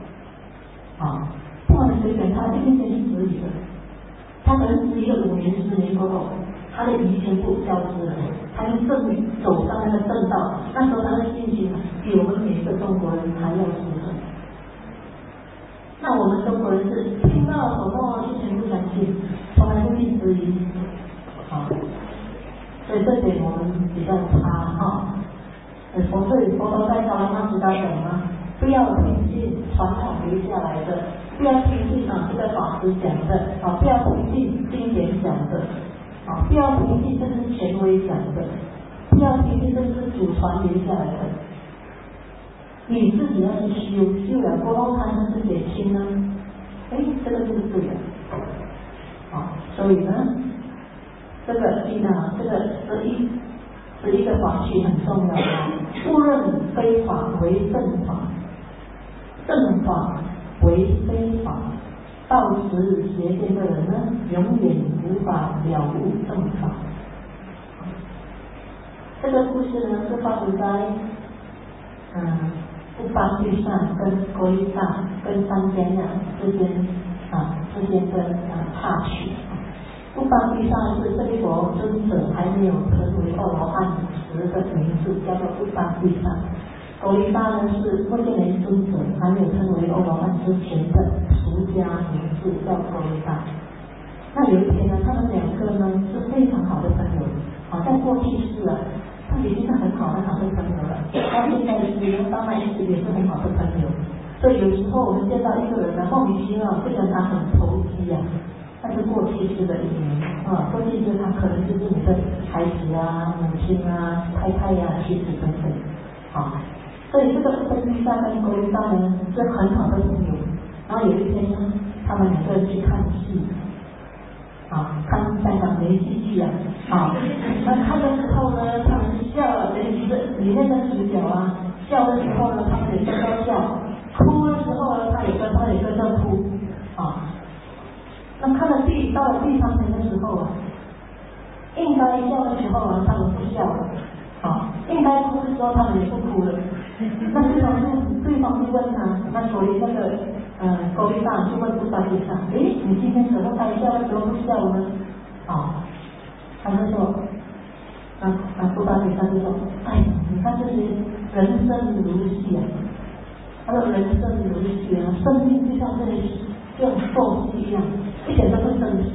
不管谁选他一定先去质疑的，他可能质疑了5年10年过后，他的疑全部消失了，他就走上那个正道，那时候他的信心比我们每一个中国人还要出色。那我们中国人是听到什么就全部相信，从来不去质疑所以这点我们比较差所以佛陀在高拉玛吉达讲不要听信传统留下来的，不要听信这个法师讲的不要听信经典讲的不要听信这是权威讲的，不要听信这是祖传留下来的，你自己要去修了过后，它才是减轻呢。这个就是对的所以呢，这个11个法句很重要误认非法为正法，正法为非法，到此邪见的人呢，永远无法了悟正法。这个故事呢，是发生在乌巴律上跟国律上跟三江之间的插曲。乌巴律上是这一佛尊者还没有成为阿罗汉时的名字，叫做乌巴律上。国律上呢是目犍连尊者还没有成为阿罗汉之前的俗家名字，叫国律上。那有一天呢，他们两个呢是非常好的朋友，在过去世他已经是很好的朋友了，到现在当然一直也是很好的朋友。所以有时候我们见到一个人莫名其妙就跟他很投机那是过去式的因缘过去式他可能就是你的孩子母亲太太妻子等等。 所以这个乌卑萨跟勾利萨呢是很好的朋友。然后有一天呢，他们两个人去看戏，看香港连续剧那看的时候呢，他们笑了，里面的主角笑的时候呢，他们也跟着笑，哭的时候呢，他也跟着哭那看到第三天的时候应该笑的时候他们不笑了应该哭的时候他们也不哭了。那对方就问他，那所以那个勾利萨就问乌巴提萨，你今天怎么该笑的时候不笑呢？他就说，乌巴提萨就说，你看这些人生如戏他说人生如戏生命就像这种做戏一样，一点都不真实，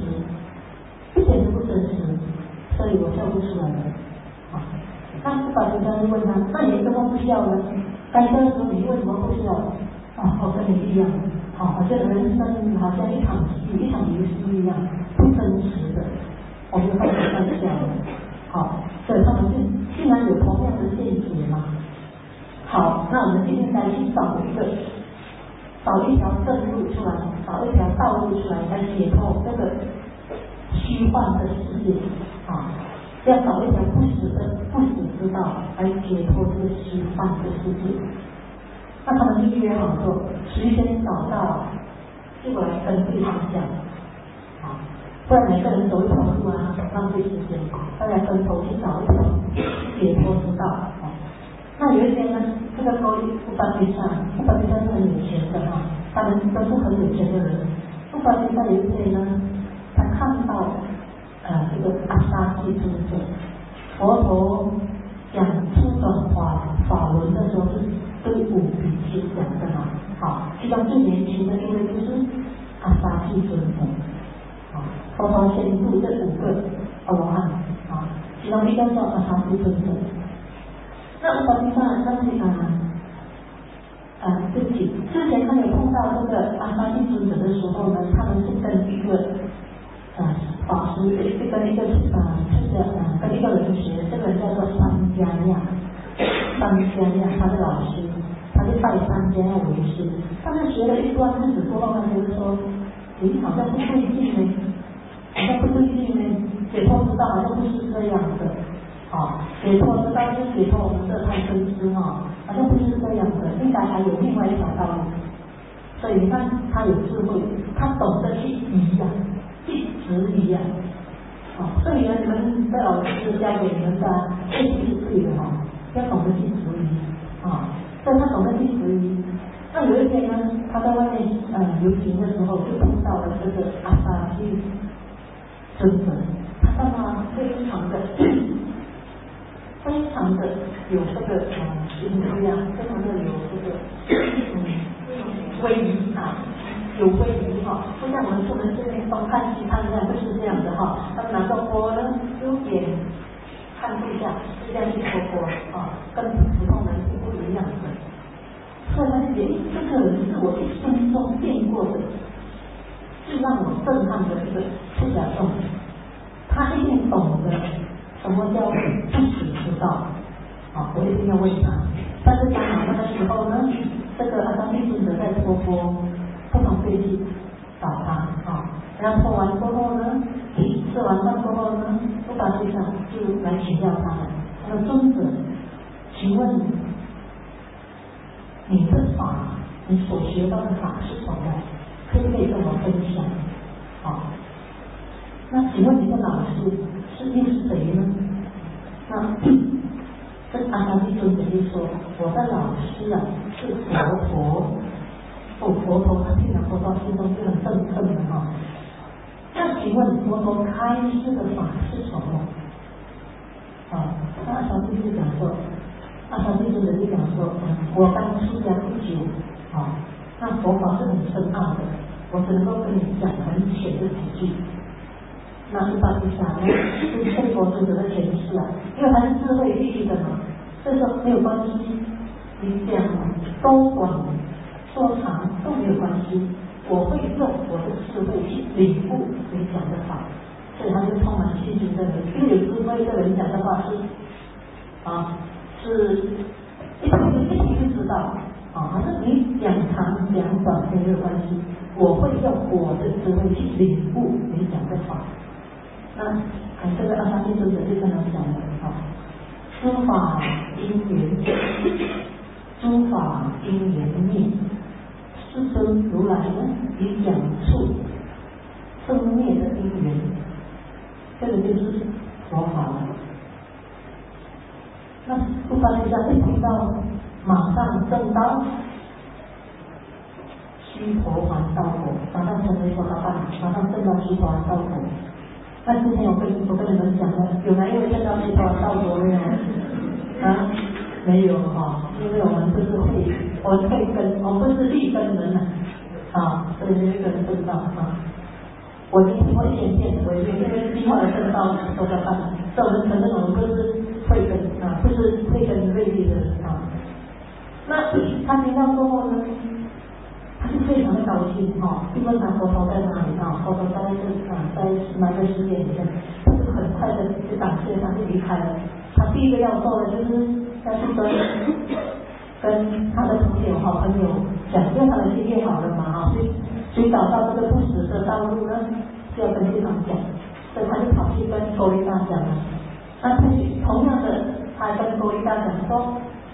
所以我笑不出来了。那乌巴提萨就问他，那你怎么不笑呢？该笑的时候你为什么不笑？我跟你一样，好像人生好像一场戏，一场游戏一样，不真实的，我就开始在笑了。所以他们竟然有同样的见解嘛。好，那我们今天再去找一条正路出来，找一条道路出来，来解脱这个虚幻的世界要找一条不死之道来解脱这个虚幻的世界。那他们就约好说，谁先找到就来跟对方讲不然每个人走一条路浪费时间，大家分头去找一条解脱之道那有一天呢，这个乌巴提萨是很有钱的他们都是很有钱的人。乌巴提萨有一天呢，他看到这个阿沙基尊者，佛陀讲初转法轮的时候是对5比丘讲的其中最年轻的一位就是阿沙基尊者佛陀先度这5个阿罗汉其中一个叫阿沙基尊者。那乌巴提萨对不起，之前他有碰到这个阿沙基尊者的时候呢，他们是跟一个法师跟一个人学，这个人叫做三迦亚，他的老师，他就拜三迦亚为师。但是学了一段日子过后呢，就是说，好像不对劲呢，解脱之道好像不是这样的。解脱之道是解脱我们这贪嗔痴好像不是这样的，应该还有另外一条道路。所以你看他有智慧，他懂得去去质疑所以呢，你们的老师教给你们的这是对的要懂得去质疑所以他懂得去质疑。那有一天呢，他在外面游行的时候，就碰到了这个阿沙基尊者，他看他非常的有这个形象，非常的有这个威仪有威仪不像我们出门这边东看西看这样，不是这样的他们拿个钵呢，有点看地下，就这样去托钵跟普通人是不一样的。所以他就觉得这个人是我一生中见过的最让我震撼的一个出家众，他一定懂得什么叫不死之道我一定要问他。但是刚好那个时候呢，这个阿沙基尊者在托钵，不同飞机找他然后托完过后呢，吃完饭过后呢，乌巴提萨就来请教他们，他说尊者，请问你的法，你所学到的法是什么？可不可以跟我分享那请问你的老师又是谁呢？那这阿沙基尊者就说，我的老师是佛陀。佛陀他听了佛陀心中就很振奋的那请问佛陀开示的法是什么？那阿沙基就讲说，阿沙基尊者就讲说，我刚出家不久那佛法是很深奥的，我只能够跟你讲很浅的几句。那乌巴提萨呢，是圣佛尊者的诠释因为他是智慧第一的所以说没有关系，你讲多广说长都没有关系，我会用我的智慧去领悟你讲的法，所以他就充满信心的人，因为有智慧的人讲的话是一听就知好像你讲长讲短没有关系，我会用我的智慧去领悟你讲的话。那这个阿三尊者就跟他讲了诸法因缘诸法因缘灭，世尊如来呢以讲述生灭的因缘，这个就是佛法了。那不发现一听到马上证到须陀洹道果，马上成为佛道伴，马上证到须陀洹道果。那之前我跟你们讲了，有哪一位证到须陀洹道果没有？没有因为我们不是慧根，我们不是立根人所以没有一个人证到我已经听过一点点，我已经因为计划而证到佛道伴，所以我们承认我们不是慧根不是慧根锐利的人那他听到过后呢，他就非常的高兴就问他佛陀在哪里佛陀在哪个世界里面，他就很快的就感谢他就离开了。他第一个要做的就是要去跟他的好朋友讲，因为他的经验好了嘛所以找到这个不死的道路呢，就要跟对方讲，所以他就跑去跟勾利达讲了。那同样的，他跟勾利达讲说，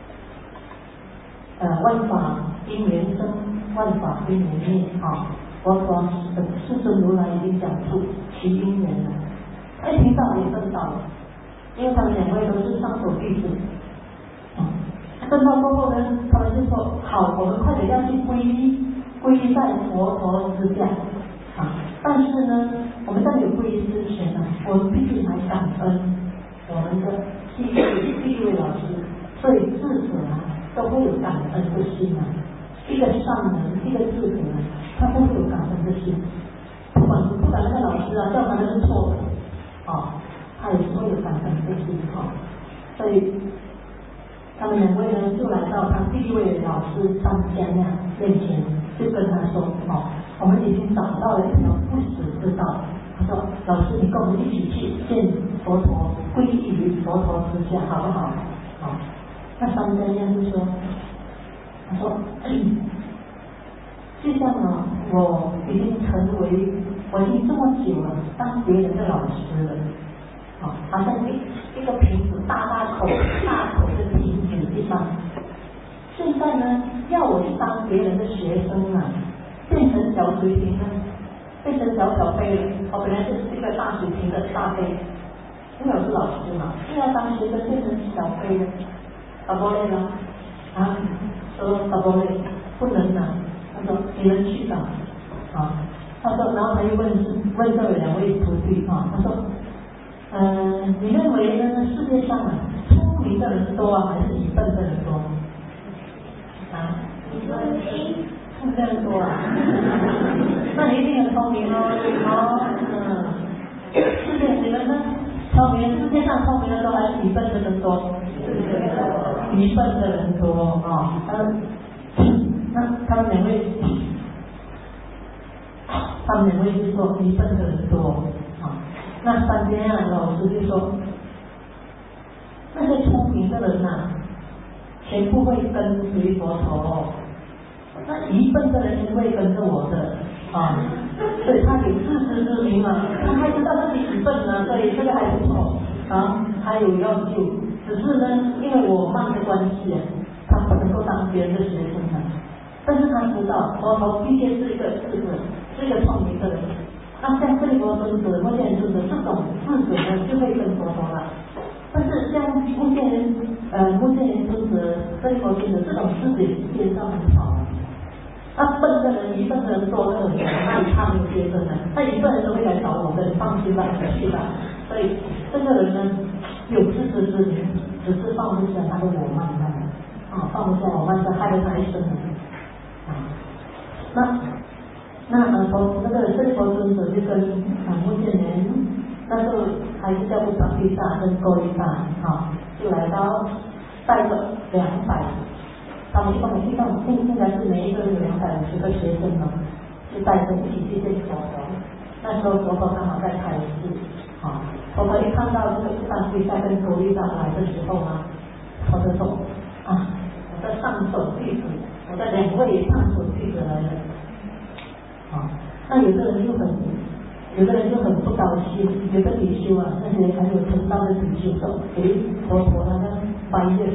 万法因缘生，万法因缘灭佛陀世尊如来已经讲出其因缘了。他一听到也证到了，因为他们两位都是上首弟子证到过后呢，他们就说好，我们快点要去皈依在佛陀之下但是呢，我们在有皈依之前我们必须来感恩我们的第一位老师，所以智者都会有感恩的心一个善人，一个智者他都会有感恩的心，不管那个老师教他的是错的他也是会有感恩的心所以他们两位呢就来到他第一位老师三家面前，就跟他说我们已经找到了一条不死之道。他说老师，你跟我们一起去见佛陀，皈依于佛陀之下好不好那三家就说，他说就像我已经这么久了当别人的老师了好像一个瓶子大口的瓶子一般，现在呢要我去当别人的学生变成小水瓶变成小杯了本来就是一个大水瓶的大杯，因为我是老师嘛，现在当学生变成小杯了打波累了说打波累不能他说你们去吧他说，然后他又问这两位徒弟他说你认为呢世界上聪明的人多还是愚笨的人多聪明的人多那你一定很聪明你们呢聪明，世界上聪明的多还是愚笨的人多？愚笨的人多那他们两位就说愚笨的人多那三间老师就说，那些聪明的人全部会跟随佛陀那愚笨的人是会跟着我的所以他有自知之明他还知道自己愚笨所以这个还不错还有要救，只是呢因为我慢的关系他不能够当别人的学生但是他知道佛陀毕竟是一个智者，是一个聪明的人那像这佛尊者、目犍连尊者这种智者呢就会跟佛陀了，但是像目犍连尊者、这佛尊者这种智者世界上很少笨的人、愚笨的人多得很，那里他没有学生那愚笨人都会来找我的，你放心吧，你去吧。所以这个人呢有自知之明，只是放不下他的我慢放不下我慢，害了他一生那个这佛尊者就跟目犍连那时候还是叫做长毗萨跟勾利达就来到带着200，他们一共应该是每一个人有250个学生就带着一起去见佛陀。那时候佛陀刚好在开示佛陀一看到这个长毗萨跟勾利达来的时候佛陀说我的上首弟子我的2位上首弟子来了，那有的人就很不高兴，有的比丘啊，那些还有成道的比丘说，佛陀那个8月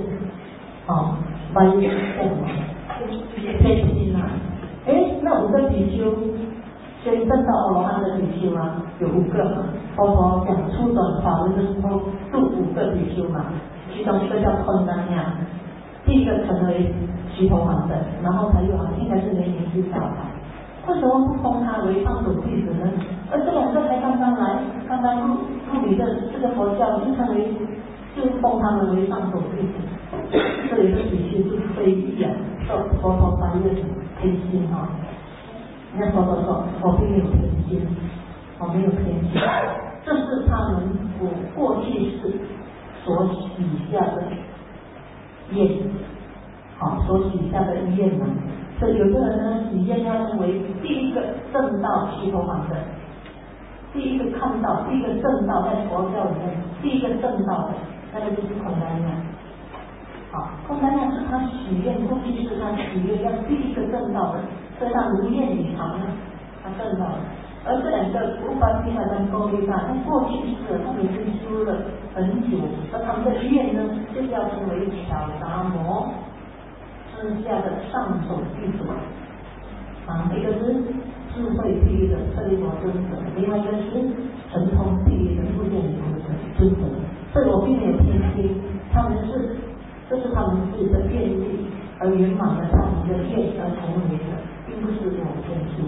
8月叫什么？偏心啊！那5个比丘，先证到阿罗汉的比丘啊，有5个嘛。佛陀讲出转法轮的时候，度5个比丘嘛，其中一个叫昆丹呀，第一个成为须陀洹的，然后还有应该是莲盈智大牌。为什么不封他为上首弟子呢？而这2个才刚刚来，刚刚入理的这个佛教，就封他们为上首弟子。这里的比丘是非议啊，说佛陀8月偏心哈。人家佛陀说，我并没有偏心，我没有偏心，这是他们过去世所许下的愿，所许下的愿嘛。所以有的人呢，许愿要成为第一个证道须陀洹的，第一个看到，第一个证道在佛教里面第一个证道的，那个就是昆丹呀。昆丹呀是他许愿，过去是他许愿要第一个证道的，所以他如愿以偿啊，他证道了。而这2个乌巴提哈跟勾利萨，他过去世他们已经修了很久，而他们的愿呢，就是要成为巧达摩之下的上首弟子。一个是智慧地狱的舍利弗尊者，另外一个是神通地狱的目犍连尊者。所以我并没有偏心，这是他们自己的愿力而圆满了他们的愿而成为的，并不是有偏心。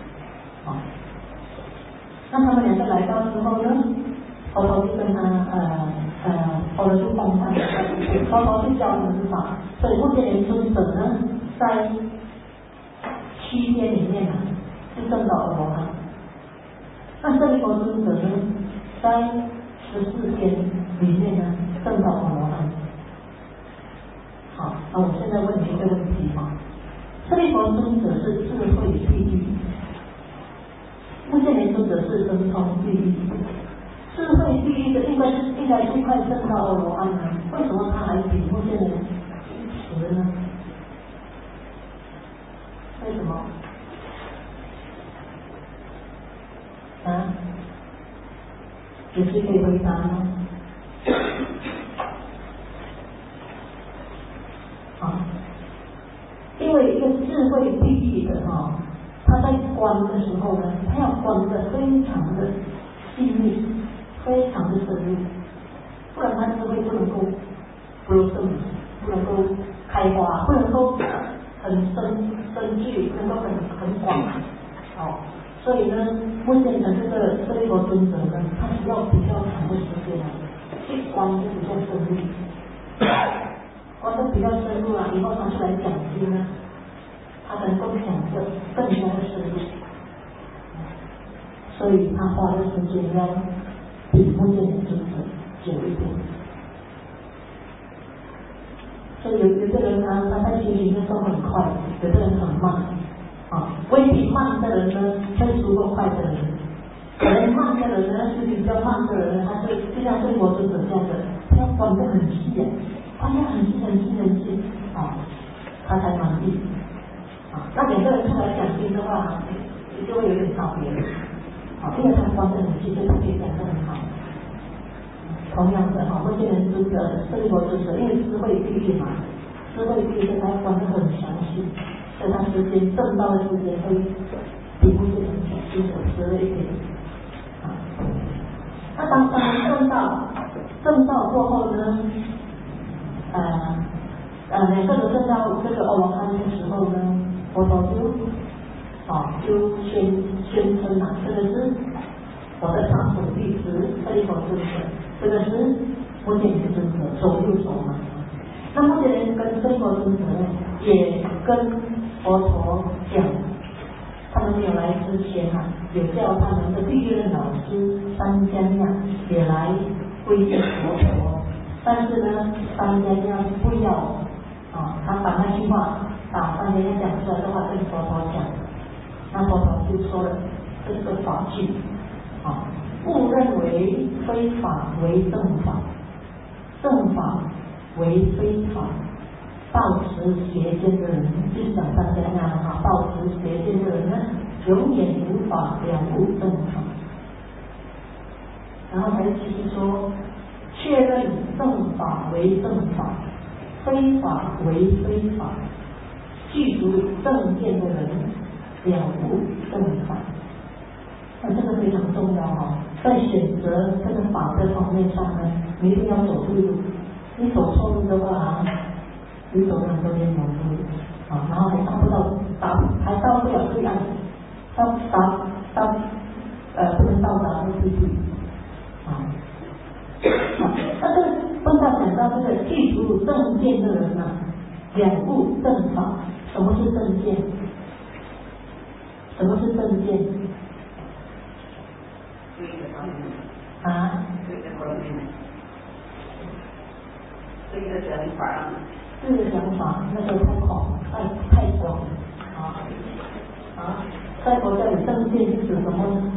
那他们2个来到之后呢，佛陀就跟他佛陀就封他们，佛陀就教他们法。所以目犍连尊者呢，在7天里面就证到阿罗汉。那舍利弗尊者呢，在14天里面呢，证到阿罗汉。那我现在问你一个问题舍利弗尊者是智慧地狱，目犍连尊者是神通地狱。智慧地狱的应该最快证到阿罗汉呢，为什么他还比目犍连迟呢？为什么？有谁可以回答吗？因为一个智慧地狱的他在观的时候呢，他要观得非常的细腻，非常的深入，不然他智慧不能够blossom，不能够开花，不能够很深具，不能够很广。所以呢，目前的这个舍利弗尊者呢，他需要比较长的时间去观得比较深入，观得比较深入以后他出来讲经呢，他能够讲得更加的深入，所以他花的时间要比目犍连尊者久一点。所以有的人他在修行的时候很快，有的人很慢。未必慢的人呢，会输过快的人。可能慢的人呢，是比较慢的人呢，他是就像舍利弗尊者这样的，他要观得很细观得很细，他才满意。那2个人出来讲经的话，就会有点差别。因为他观得很细，所以他可以讲得很好。同样的目犍连尊者、舍利弗尊者，因为智慧地狱嘛，智慧地狱他观得很详细。所以他时间证道的时间会比目犍连尊者迟了一点。那当他们证道过后呢，2个人证到这个阿罗汉的时候呢，佛陀就宣称这个是我的上首弟子舍利弗尊者，这个是目犍连尊者左右手嘛。那目犍连跟舍利弗尊者呢，也跟佛陀讲，他们没有来之前有叫他们的第一任老师三迦亚也来皈依佛陀，但是呢，三迦亚不要他把那句话把三迦亚讲出来的话跟佛陀讲，那佛陀就说了这个法句误认为非法为正法，正法为非法， 抱持邪见的人，就像大家那样哈，抱持邪见的人呢，永远无法了悟正法。然后才继续说，确认正法为正法，非法为非法，具足正见的人了悟正法。那这个非常重要哈，在选择这个法的方面上呢，你一定要走对路。你走错路的话，你走了很多年远路啊，然后还到不了对岸，不能到达目的地啊。那这个问到讲到这个具足正见的人呢，了悟正法。什么是正见？什么是正见？啊？这个想法，这个想法那个太广啊！在佛教里，正见是指什么呢？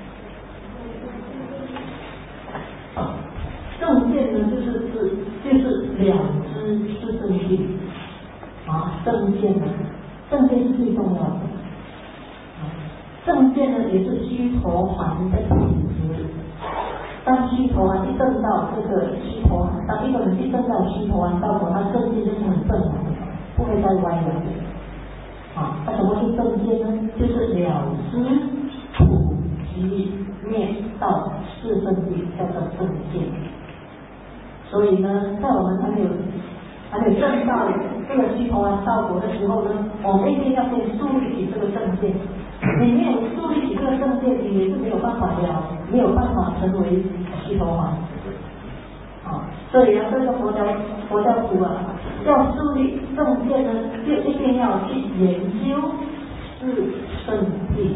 正见呢，就是了知是正见啊，正见呢，正见是最重要的。正见呢，也是须陀洹的品质。当须陀洹一证到这个须陀洹，当一个人一证到须陀洹道果，他正见就是很正的，不会再歪了的。啊，那什么是正见呢？就是了知普及灭道四圣谛，叫做正见。所以呢，在我们还没有证到这个须陀洹道果的时候呢，我们一定要先树立起这个正见。你没有树立起这个正见，你也是没有办法没有办法成为须陀洹。所以这个佛教徒啊，要树立正见呢，就一定要去研究四圣谛。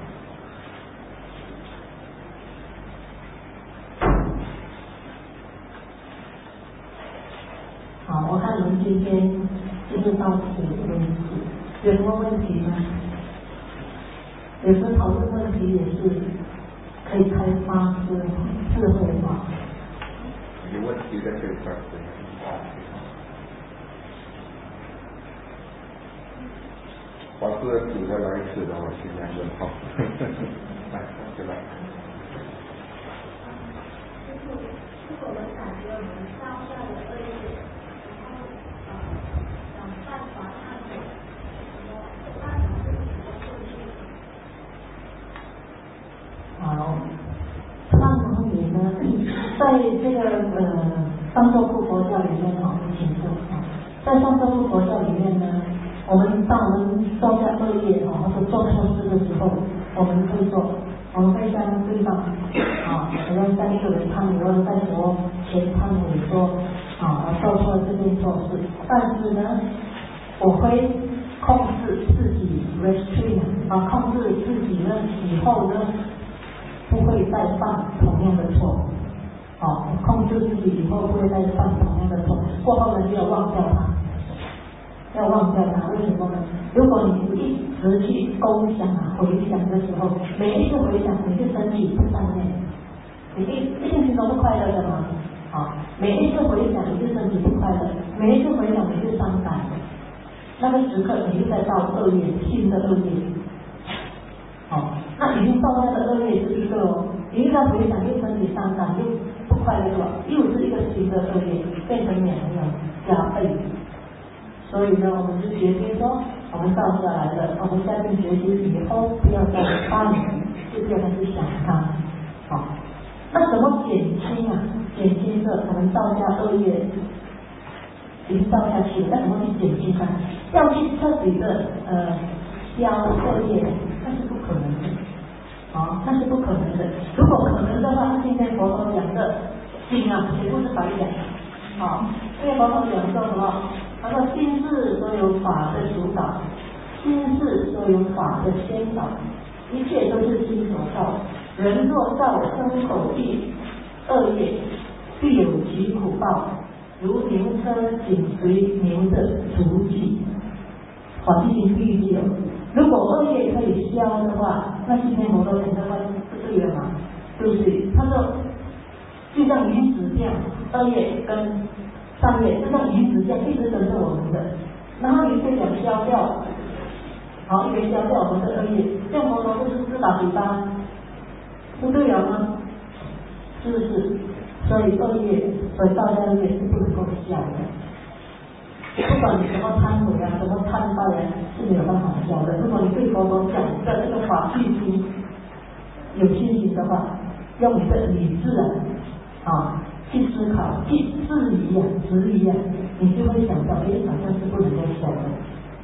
好，我看我们今天就是到此为止，有什么问题吗？有时讨论问题也是可以开发智慧嘛。 有问题的可以发挥。华师煮的来吃的，我尽量的好。来，对吧？ 如果我们感觉我们当下的恶业，然后想办法忏悔，办法是比较正确的。 好，忏悔呢，在这个上座部佛教里面请说在上座部佛教里面呢，当我们做下恶业或者做错事的时候，我们会向对方好像向一个人忏悔，或者在佛前忏悔说我做错了这件错事，但是呢，我会控制自己 restrain 控制自己呢，以后呢不会再犯同样的错，控制自己以后不会再犯同样的错，过后呢就要忘掉它。为什么呢？如果你一直去勾想回想的时候，每一次回想你是身体不善念，你一定心中是快乐的嘛？每一次回想你是身体不快乐，每一次回想你是伤感，那个时刻你就在造恶业，新的恶业。那已经造下的恶业是一个你又在回想又身体伤感又不快乐了，又是一个新的恶业，变成2样加倍。所以呢，我们就决定说，我们造下来了，我们下定决心以后不要再犯，就不要再去想它。那怎么减轻减轻这我们造下恶业已经造下去了，那怎么去减轻它？要去彻底的消恶业，那是不可能的。那是不可能的。如果可能的话，今天佛陀讲的经全部是白讲。因为佛陀讲说什么？他说心事所有法的主导，心事所有法的先导，一切都是心所造。人若造身口意恶业，必有其苦报，如牛车紧随牛的足迹。法纪经第1节。如果恶业可以消的话，那今天佛陀讲的话是对的嘛？对不对？他说就像鱼子酱，恶业跟善业就像鱼子酱一直跟着我们的， 然后你这讲消掉，好，一边消掉我们的恶业，这样佛陀就是自打嘴巴，不对了吗？是不是？所以恶业，所以道家恶业是不能够消的。不管你怎么忏悔啊，怎么忏拜啊，是没有办法消的。如果你对佛陀讲的这个法信心有信心的话，用你的理智啊去思考，去质疑啊、质疑啊，你就会想到，好像是不能够消的。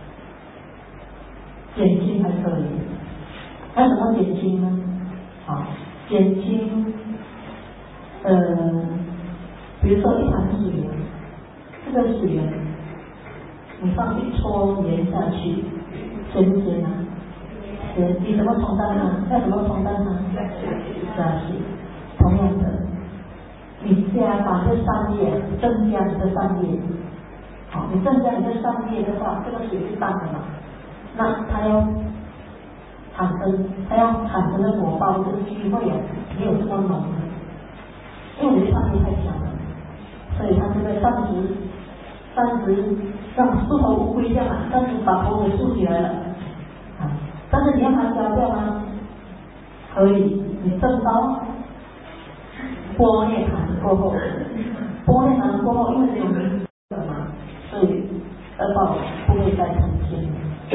减轻还可以，那怎么减轻呢？减轻，比如说一潭水，这个水你放去搓盐下去，咸不咸啊？咸，你怎么冲淡它？要怎么冲淡它？下去。同样的，你把这3页增加你的3页，好，你增加你的3页的话，这个水是淡的嘛？那它要产生的果报这个机会没有这么浓的，因为你的3页太强了，所以它就在暂时像梳头乌龟这样暂时把头给梳起来了但是你要它消掉吗？可以，你正到波涅盘过后，因为只有明的嘛，所以恶报不会再呈现。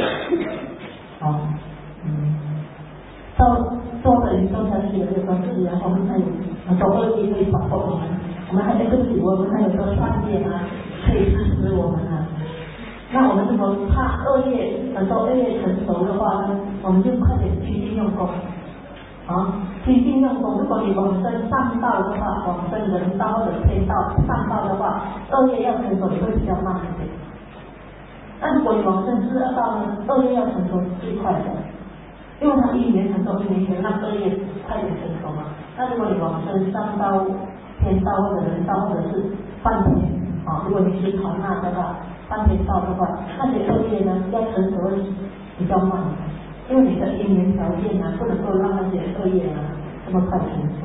到等于说才学的关系我们还有很多恶业可以保护我们还有对不起，我们还有个善业可以支持我们那我们如果怕恶业，很多恶业成熟的话呢，我们就快点精进用功精进用功。如果你往生上道的话，往生人道或者天道上道的话，恶业要成熟也会比较慢一点。那如果你往生恶道呢，恶业要成熟最快的，因为它1年成熟，1年前让恶业快点成熟嘛。那如果你往生上道、天道或者人道或者是半天如果你是传那的话，半天道的话，那些恶业呢要成熟会比较慢，因为你的因缘条件不能够让那些恶业这么快成熟。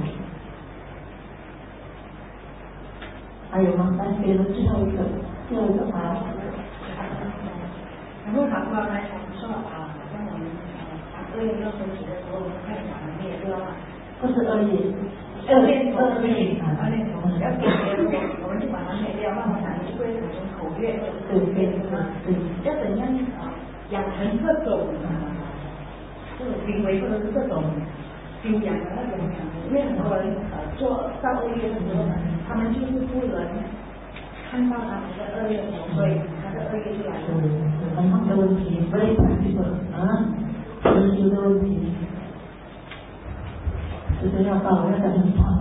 还有吗？来，别人最后一个然后反过来说像我们恶业要升起的时候，我们快把它灭掉不是恶业， 要变成要我们就把它灭掉，慢慢就会产生口业，要怎样养成这种这种行为或者是这种修养的那种因为很多人做造恶业的时候，他们就是不能看到他们的恶业，所以他的恶业就来了。 很好的问题，不会谈这个修行的问题。时间要到，我要讲很长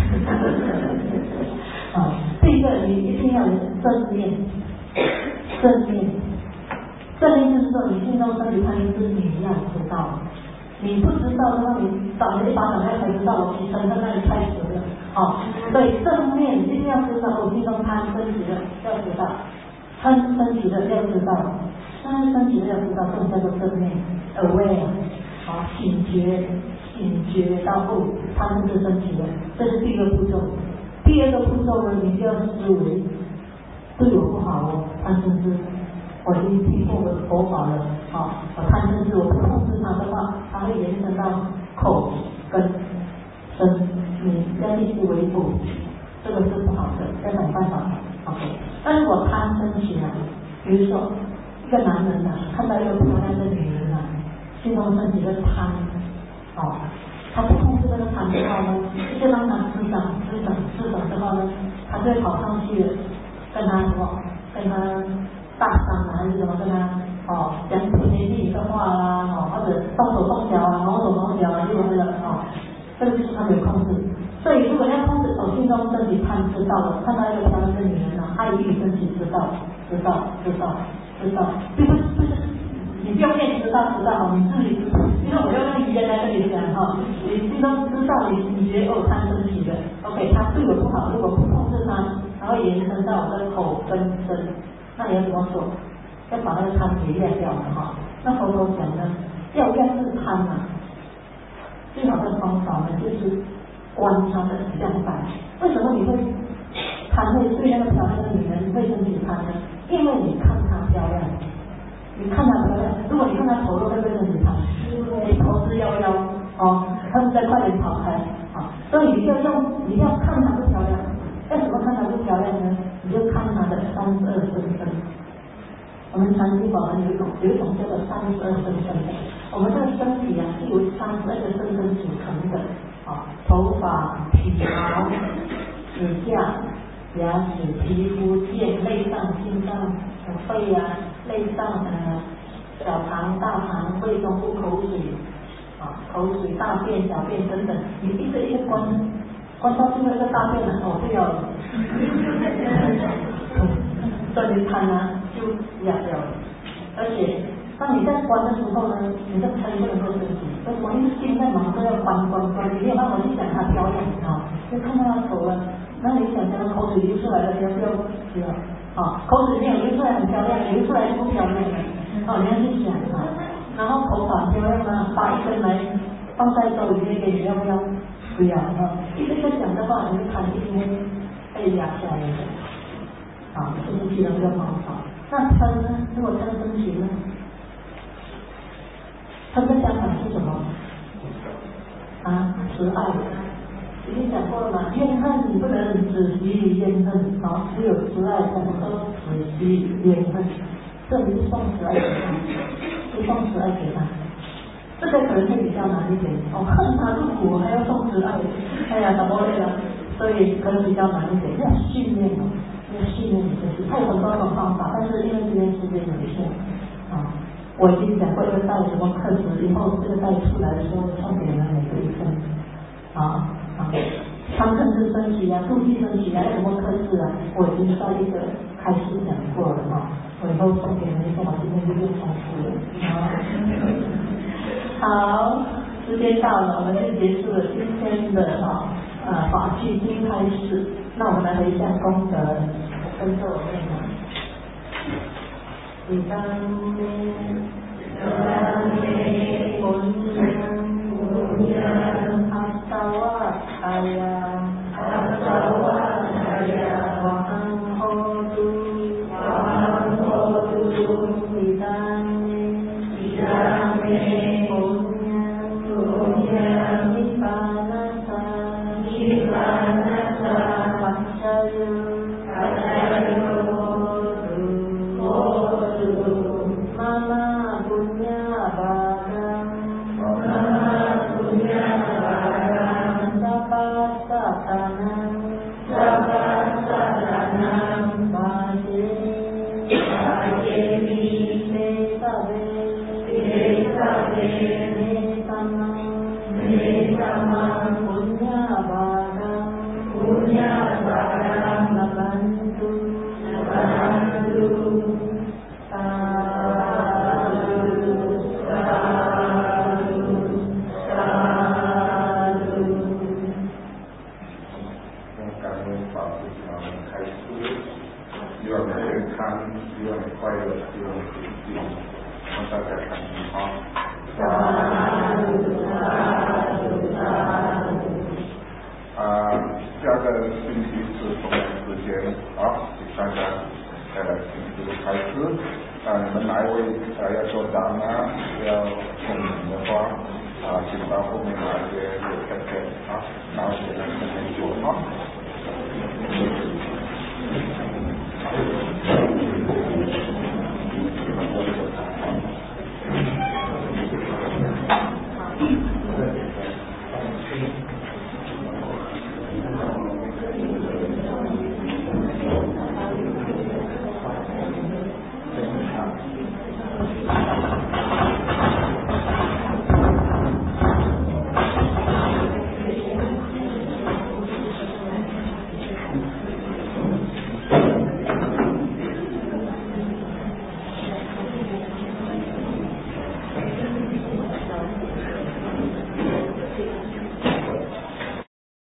第一个你一定要有正念就是说你心中升起贪嗔痴，你要知道。你不知道的话，你打了一把掌才知道我起身在那里开始了所以正念一定要知道我心中贪升起了，要知道贪升起了要知道，贪升起了要知道，这种叫做正念 aware 醒觉到贪嗔痴升起了，这是第一个步骤。第二个步骤呢，你就要思维对我不好贪嗔痴，我已经听过我的佛法了我贪嗔痴我不控制它的话，它会延伸到口跟身，你要必须为辅，这个是不好的，要想办法但如果贪升起来，比如说一个男人看到一个漂亮的女人心中升起了贪他不控制这个贪的话呢，就让他思想的话呢，他就会跑上去跟他大伤还是什么跟他讲甜言蜜语的话或者动手动脚毛手毛脚这种的这个就是他没有控制。所以如果要控制心中升起贪知道了，看到一个漂亮的女人他一定升起知道，不是你不用念知道你自己知道，因为我要用语言来跟你讲你心中知道你觉得贪升起的 OK， 他对我不好，如果不控制它会延伸到我的口跟身，那你要怎么做？要把那个贪给灭掉那佛陀讲呢，要压制贪最好的方法呢就是观他的相反。为什么你会贪会对那个漂亮的女人会升起贪呢？因为你看她漂亮，你看它漂亮，如果你看它丑陋，会不会很遗憾？你头是摇摇哦，他们再快点跑开啊！所以你要看它不漂亮，为什么看它不漂亮呢？你就看它的32身分。我们禅机法门有一种叫做32身分的，我们这个身体啊是由32个身分组成的啊，头发、皮毛、指甲、牙齿、皮肤、腱、内脏、心脏、肺啊、内脏小肠、大肠、胃、中部、口水啊、口水、大便、小便等等，你一个一个关到最后一个大便了，不要了，所以你看啊就哑掉了。而且当你在关的时候呢，你的嗔不能够升起，为什么？因为心在忙着要关，你没有办法去想它漂亮啊，就看到它丑了，那你想象口水流出来了，不要啊，口水没有流出来很漂亮，流出来就不漂亮了。你要去想啊，然后头发漂亮吗？拔一根来放在兜里面给你，要不要？不要啊！一个想的话，你就看一定会被压下来的。这是其中一个方法。那嗔呢？如果嗔升起呢？嗔的相反是什么？慈爱。已经讲过了嘛，怨恨你不能只习于怨恨，只有慈爱才能够只习于怨恨。这里是送慈爱给他，是送慈爱给他。这个可能会比较难一点，恨他入骨还要送慈爱，哎呀，怎么累了？所以可能比较难一点，要训练要训练你自己。它有很多种方法，但是因为今天时间有限我已经讲过一个带什么课时，以后这个带出来的时候送给你们每个一份贪嗔痴升起啊，妒忌升起啊，什么课时啊，我已经在一个开始讲过了我以后送给你们一份，我今天就更丰富了好，时间到了，我们就结束了今天的法器经开示。那我们来回向功德，跟着我念你当阿萨瓦阿呀，瓦汉诃都，你当下个星期是同样时间请大家请开始你们哪一位要做答要送名的话请到后面拿一些卡片然后写在上面做